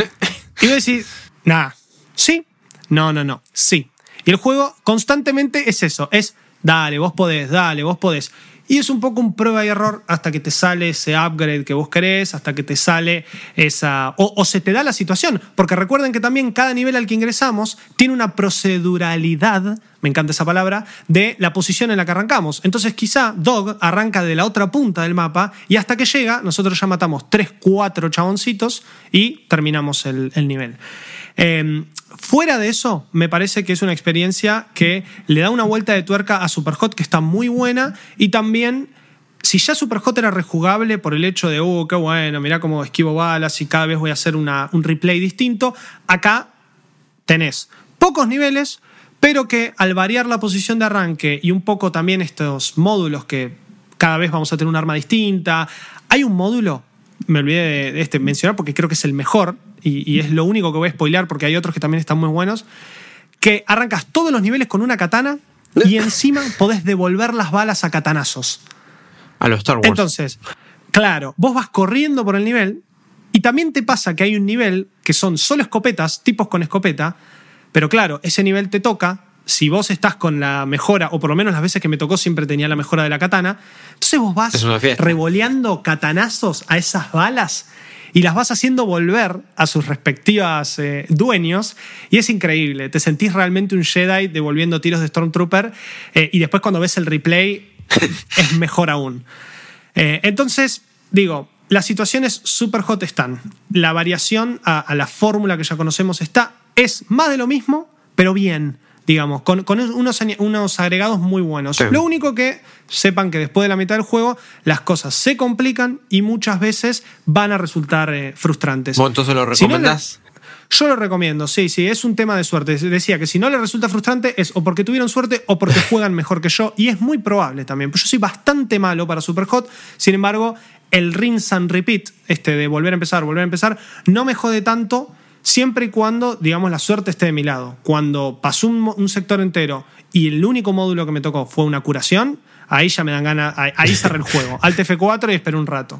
Y vos decís, nada, ¿sí? No, no, no, sí. Y el juego constantemente es eso, es... Dale, vos podés, dale, vos podés. Y es un poco un prueba y error hasta que te sale ese upgrade que vos querés, hasta que te sale esa... O, o se te da la situación. Porque recuerden que también cada nivel al que ingresamos tiene una proceduralidad, me encanta esa palabra, de la posición en la que arrancamos. Entonces quizá Dog arranca de la otra punta del mapa y hasta que llega nosotros ya matamos tres, cuatro chaboncitos y terminamos el, el nivel. Eh, fuera de eso, me parece que es una experiencia que le da una vuelta de tuerca a Superhot que está muy buena, y también, si ya Superhot era rejugable por el hecho de, uh, qué bueno, mirá cómo esquivo balas y cada vez voy a hacer una, un replay distinto, acá tenés pocos niveles, pero que al variar la posición de arranque y un poco también estos módulos que cada vez vamos a tener un arma distinta, hay un módulo, me olvidé de este mencionar porque creo que es el mejor, y, y es lo único que voy a spoilear porque hay otros que también están muy buenos, que arrancas todos los niveles con una katana y encima podés devolver las balas a katanazos. A los Star Wars. Entonces, claro, vos vas corriendo por el nivel y también te pasa que hay un nivel que son solo escopetas, tipos con escopeta, pero claro, ese nivel te toca si vos estás con la mejora, o por lo menos las veces que me tocó siempre tenía la mejora de la katana, entonces vos vas revoleando katanazos a esas balas y las vas haciendo volver a sus respectivas eh, dueños, y es increíble, te sentís realmente un Jedi devolviendo tiros de Stormtrooper, eh, y después cuando ves el replay es mejor aún. Eh, entonces, digo, las situaciones Superhot están, la variación a, a la fórmula que ya conocemos está, es más de lo mismo, pero bien. digamos, con, con unos, unos agregados muy buenos. Sí. Lo único que sepan que después de la mitad del juego las cosas se complican y muchas veces van a resultar eh, frustrantes. ¿Vos entonces lo recomendás? Si no le, yo lo recomiendo, sí, sí, es un tema de suerte. Decía que si no le resulta frustrante es o porque tuvieron suerte o porque juegan mejor que yo, y es muy probable también. Pues yo soy bastante malo para Superhot, sin embargo, el rinse and repeat, este de volver a empezar, volver a empezar, no me jode tanto siempre y cuando, digamos, la suerte esté de mi lado. Cuando pasó un, un sector entero y el único módulo que me tocó fue una curación, ahí ya me dan ganas, ahí, ahí cerré el juego. Alt F cuatro y esperé un rato.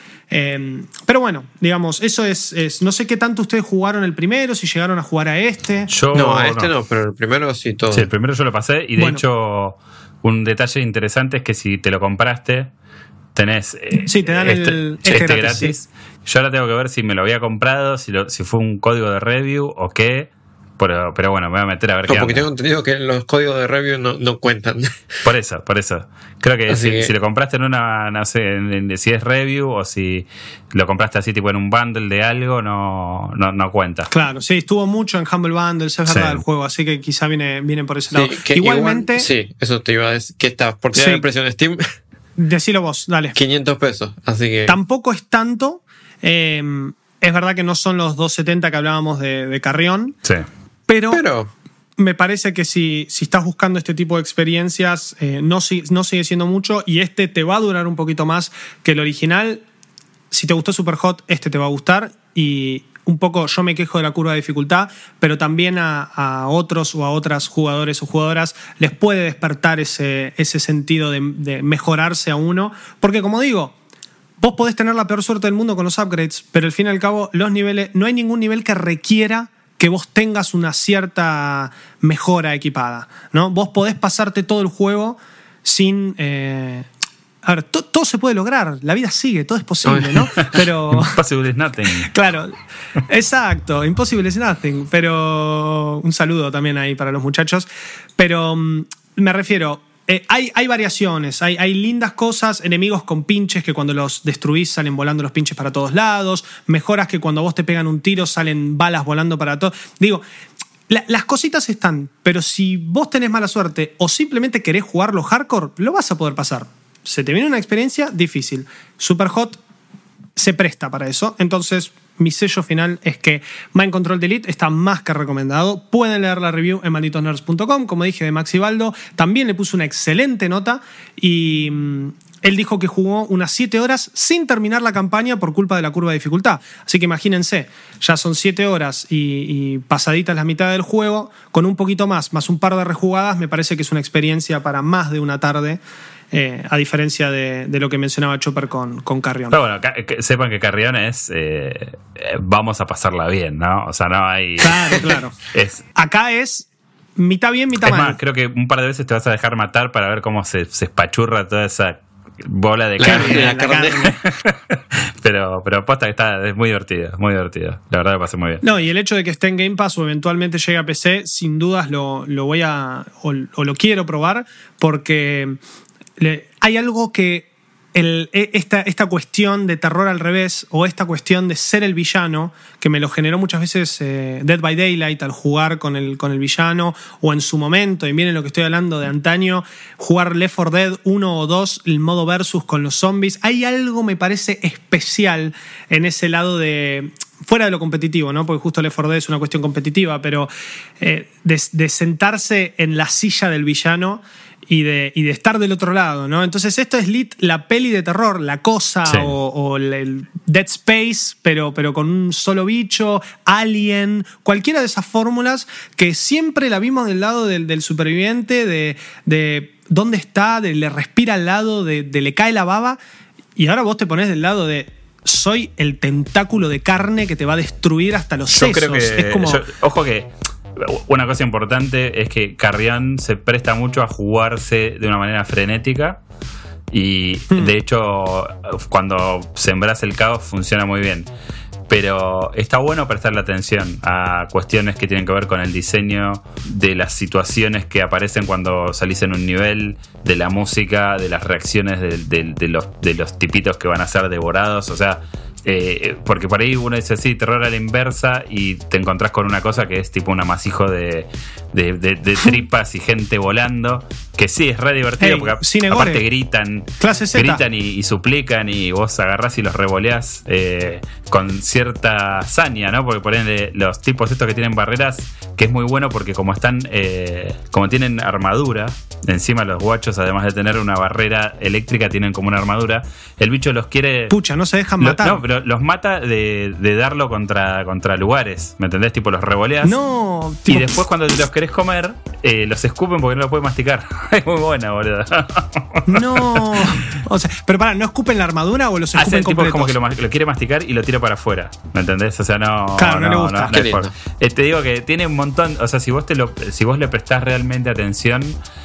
Eh, pero bueno, digamos, eso es, es. No sé qué tanto ustedes jugaron el primero, si llegaron a jugar a este. Yo, no, a este no. no, pero el primero sí todo. Sí, el primero yo lo pasé y de bueno. hecho, un detalle interesante es que si te lo compraste, tenés. Eh, sí, te dan este, el este, este gratis. gratis. Sí. Yo ahora tengo que ver si me lo había comprado, si, lo, si fue un código de review o qué. Pero, pero bueno, me voy a meter a ver no, qué porque anda. tengo entendido que los códigos de review no, no cuentan. Por eso, por eso. Creo que si, que si lo compraste en una, no sé, en, en, si es review o si lo compraste así tipo en un bundle de algo, no, no, no cuenta. Claro, sí, estuvo mucho en Humble Bundles, es verdad, sí. el juego, así que quizá viene, viene por ese lado. Sí, que Igualmente... Igual, sí, eso te iba a decir. ¿Qué está? Porque sí. hay precio en Steam. Decilo vos, dale. quinientos pesos, así que... Tampoco es tanto. Eh, es verdad que no son los doscientos setenta que hablábamos de, de Carrión. Sí. Pero, Pero me parece que si, si estás buscando este tipo de experiencias, eh, no, no sigue siendo mucho y este te va a durar un poquito más que el original. Si te gustó Superhot, este te va a gustar. Y un poco yo me quejo de la curva de dificultad, pero también a, a otros o a otras jugadores o jugadoras les puede despertar ese, ese sentido de, de mejorarse a uno. Porque como digo, vos podés tener la peor suerte del mundo con los upgrades, pero al fin y al cabo los niveles, no hay ningún nivel que requiera que vos tengas una cierta mejora equipada, ¿no? Vos podés pasarte todo el juego sin... Eh... A ver, to- todo se puede lograr, la vida sigue, todo es posible, ¿no? Pero... Impossible is nothing. Claro, exacto, impossible is nothing, pero... Un saludo también ahí para los muchachos. Pero me refiero... Eh, hay, hay variaciones, hay, hay lindas cosas, enemigos con pinches que cuando los destruís salen volando los pinches para todos lados, mejoras que cuando vos te pegan un tiro salen balas volando para todos. Digo, la, las cositas están, pero si vos tenés mala suerte o simplemente querés jugarlo hardcore, lo vas a poder pasar. Se te viene una experiencia difícil. Superhot se presta para eso, entonces... Mi sello final es que Mind Control Delete está más que recomendado. Pueden leer la review en malditos nerds punto com, como dije, de Maxi Baldo. También le puso una excelente nota y mmm, él dijo que jugó unas siete horas sin terminar la campaña por culpa de la curva de dificultad. Así que imagínense, ya son siete horas y, y pasaditas la mitad del juego, con un poquito más, más un par de rejugadas, me parece que es una experiencia para más de una tarde. Eh, a diferencia de, de lo que mencionaba Chopper con, con Carrión. Pero bueno, que, que sepan que Carrión es eh, eh, vamos a pasarla bien, ¿no? O sea, no hay... Claro, claro. es, Acá es mitad bien, mitad es mal. Es más, creo que un par de veces te vas a dejar matar para ver cómo se, se espachurra toda esa bola de carne. La carne. pero, pero posta que está, es muy divertido, muy divertido. La verdad me pasé muy bien. No, y el hecho de que esté en Game Pass o eventualmente llegue a P C, sin dudas lo, lo voy a... O, o lo quiero probar, porque... Le, hay algo que el, esta, esta cuestión de terror al revés o esta cuestión de ser el villano que me lo generó muchas veces eh, Dead by Daylight al jugar con el, con el villano o en su momento, y miren lo que estoy hablando de antaño, jugar Left four Dead uno o dos, el modo versus con los zombies. Hay algo me parece especial en ese lado de... Fuera de lo competitivo, ¿no? Porque justo Left four Dead es una cuestión competitiva, pero eh, de, de sentarse en la silla del villano y de, y de estar del otro lado, ¿no? Entonces esto es lit, la peli de terror, La Cosa, sí. o, o el Dead Space, pero, pero con un solo bicho, Alien, cualquiera de esas fórmulas que siempre la vimos del lado del, del superviviente, de, de dónde está, de le respira al lado, de, de le cae la baba, y ahora vos te ponés del lado de soy el tentáculo de carne que te va a destruir hasta los yo sesos. Creo que, es como... yo, ojo que una cosa importante es que Carrión se presta mucho a jugarse de una manera frenética y hmm. de hecho cuando sembras el caos funciona muy bien, pero está bueno prestarle atención a cuestiones que tienen que ver con el diseño de las situaciones que aparecen cuando salís en un nivel, de la música, de las reacciones de, de, de, los, de los tipitos que van a ser devorados. O sea, Eh, porque por ahí uno dice, sí, terror a la inversa, y te encontrás con una cosa que es tipo un amasijo de, de, de, de tripas y gente volando, que sí, es re divertido, Hey, porque cine aparte gore. gritan, Clase Z. gritan y, y suplican, y vos agarrás y los revoleás eh, con cierta saña, ¿no? Porque por ende los tipos estos que tienen barreras, que es muy bueno porque como están, eh, como tienen armadura, encima los guachos, además de tener una barrera eléctrica, tienen como una armadura, el bicho los quiere... Pucha, no se dejan Lo- matar. no, pero los mata de, de darlo contra, contra lugares, ¿me entendés? Tipo, los revoleas. No, Y tipo, después cuando te los querés comer, eh, los escupen porque no lo pueden masticar. Es muy buena, boludo. no. O sea, pero pará, ¿no escupen la armadura o los Hace escupen el tipo completos? como que lo, mas- lo quiere masticar y lo tira para afuera, ¿me entendés? O sea, no... Claro, no le gusta. no Qué es por- lindo. Eh, te digo que tiene un montón... O sea, si vos, te lo, si vos le prestás realmente atención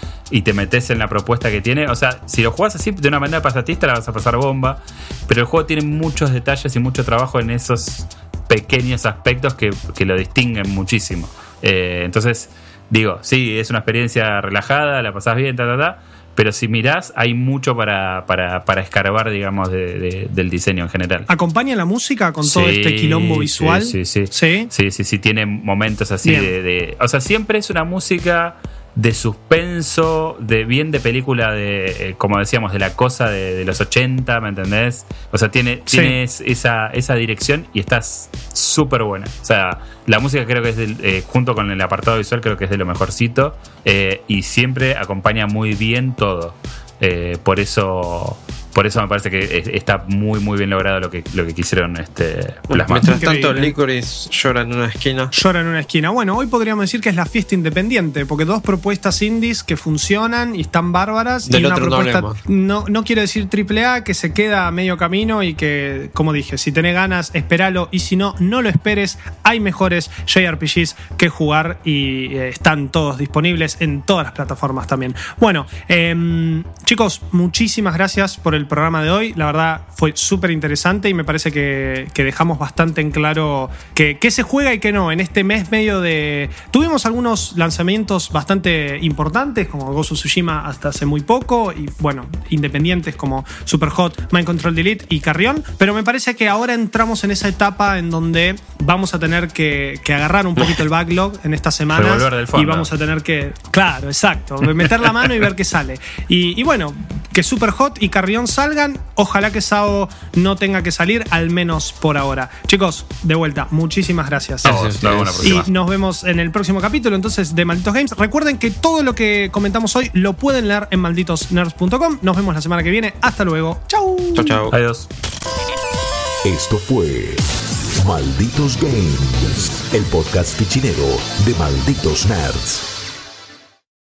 y te metés en la propuesta que tiene, o sea, si lo jugás así de una manera pasatista la vas a pasar bomba, pero el juego tiene muchos detalles y mucho trabajo en esos pequeños aspectos que, que lo distinguen muchísimo. Eh, entonces, digo, sí, es una experiencia relajada, la pasás bien, ta, ta, ta, pero si mirás, hay mucho para, para, para escarbar, digamos, de, de, del diseño en general. ¿Acompaña la música con todo Sí, este quilombo visual? Sí, sí, sí. ¿Sí? Sí, sí, sí, tiene momentos así Bien. de, de- O sea, siempre es una música de suspenso, de bien de película de, eh, como decíamos, de la cosa de, de los ochenta, ¿me entendés? O sea, tiene, Sí. tiene es- esa, esa dirección y está súper buena. O sea, la música creo que es, del, eh, junto con el apartado visual, creo que es de lo mejorcito, eh, y siempre acompaña muy bien todo. Eh, por eso... Por eso me parece que es- está muy muy bien logrado lo que, lo que quisieron este, Bueno, plasmar. mientras tanto, Increíble. Licorice llora en una esquina. Llora en una esquina. Bueno, hoy podríamos decir que es la fiesta independiente, porque dos propuestas indies que funcionan y están bárbaras. Del y una otro no propuesta, hablemos. no, no quiero decir triple A, que se queda a medio camino y que, como dije, si tenés ganas, espéralo. Y si no, no lo esperes. Hay mejores J R P Gs que jugar y eh, están todos disponibles en todas las plataformas también. Bueno, eh, chicos, muchísimas gracias por el programa de hoy. La verdad fue súper interesante y me parece que, que dejamos bastante en claro que, que se juega y que no. En este mes medio de... Tuvimos algunos lanzamientos bastante importantes, como Ghost of Tsushima hasta hace muy poco, y bueno, independientes como Superhot, Mind Control Delete y Carrión, pero me parece que ahora entramos en esa etapa en donde vamos a tener que, que agarrar un poquito el backlog en estas semanas Revolver del fondo. y vamos a tener que... Claro, exacto. Meter la mano y ver qué sale. Y, y bueno, que Superhot y Carrión salgan. Ojalá que Sao no tenga que salir, al menos por ahora. Chicos, de vuelta, muchísimas gracias. Vamos, nos vemos la próxima. Y nos vemos en el próximo capítulo entonces de Malditos Games. Recuerden que todo lo que comentamos hoy lo pueden leer en malditos nerds punto com. Nos vemos la semana que viene. Hasta luego. Chau. Chau, chau. Adiós. Esto fue Malditos Games, el podcast fichinero de Malditos Nerds.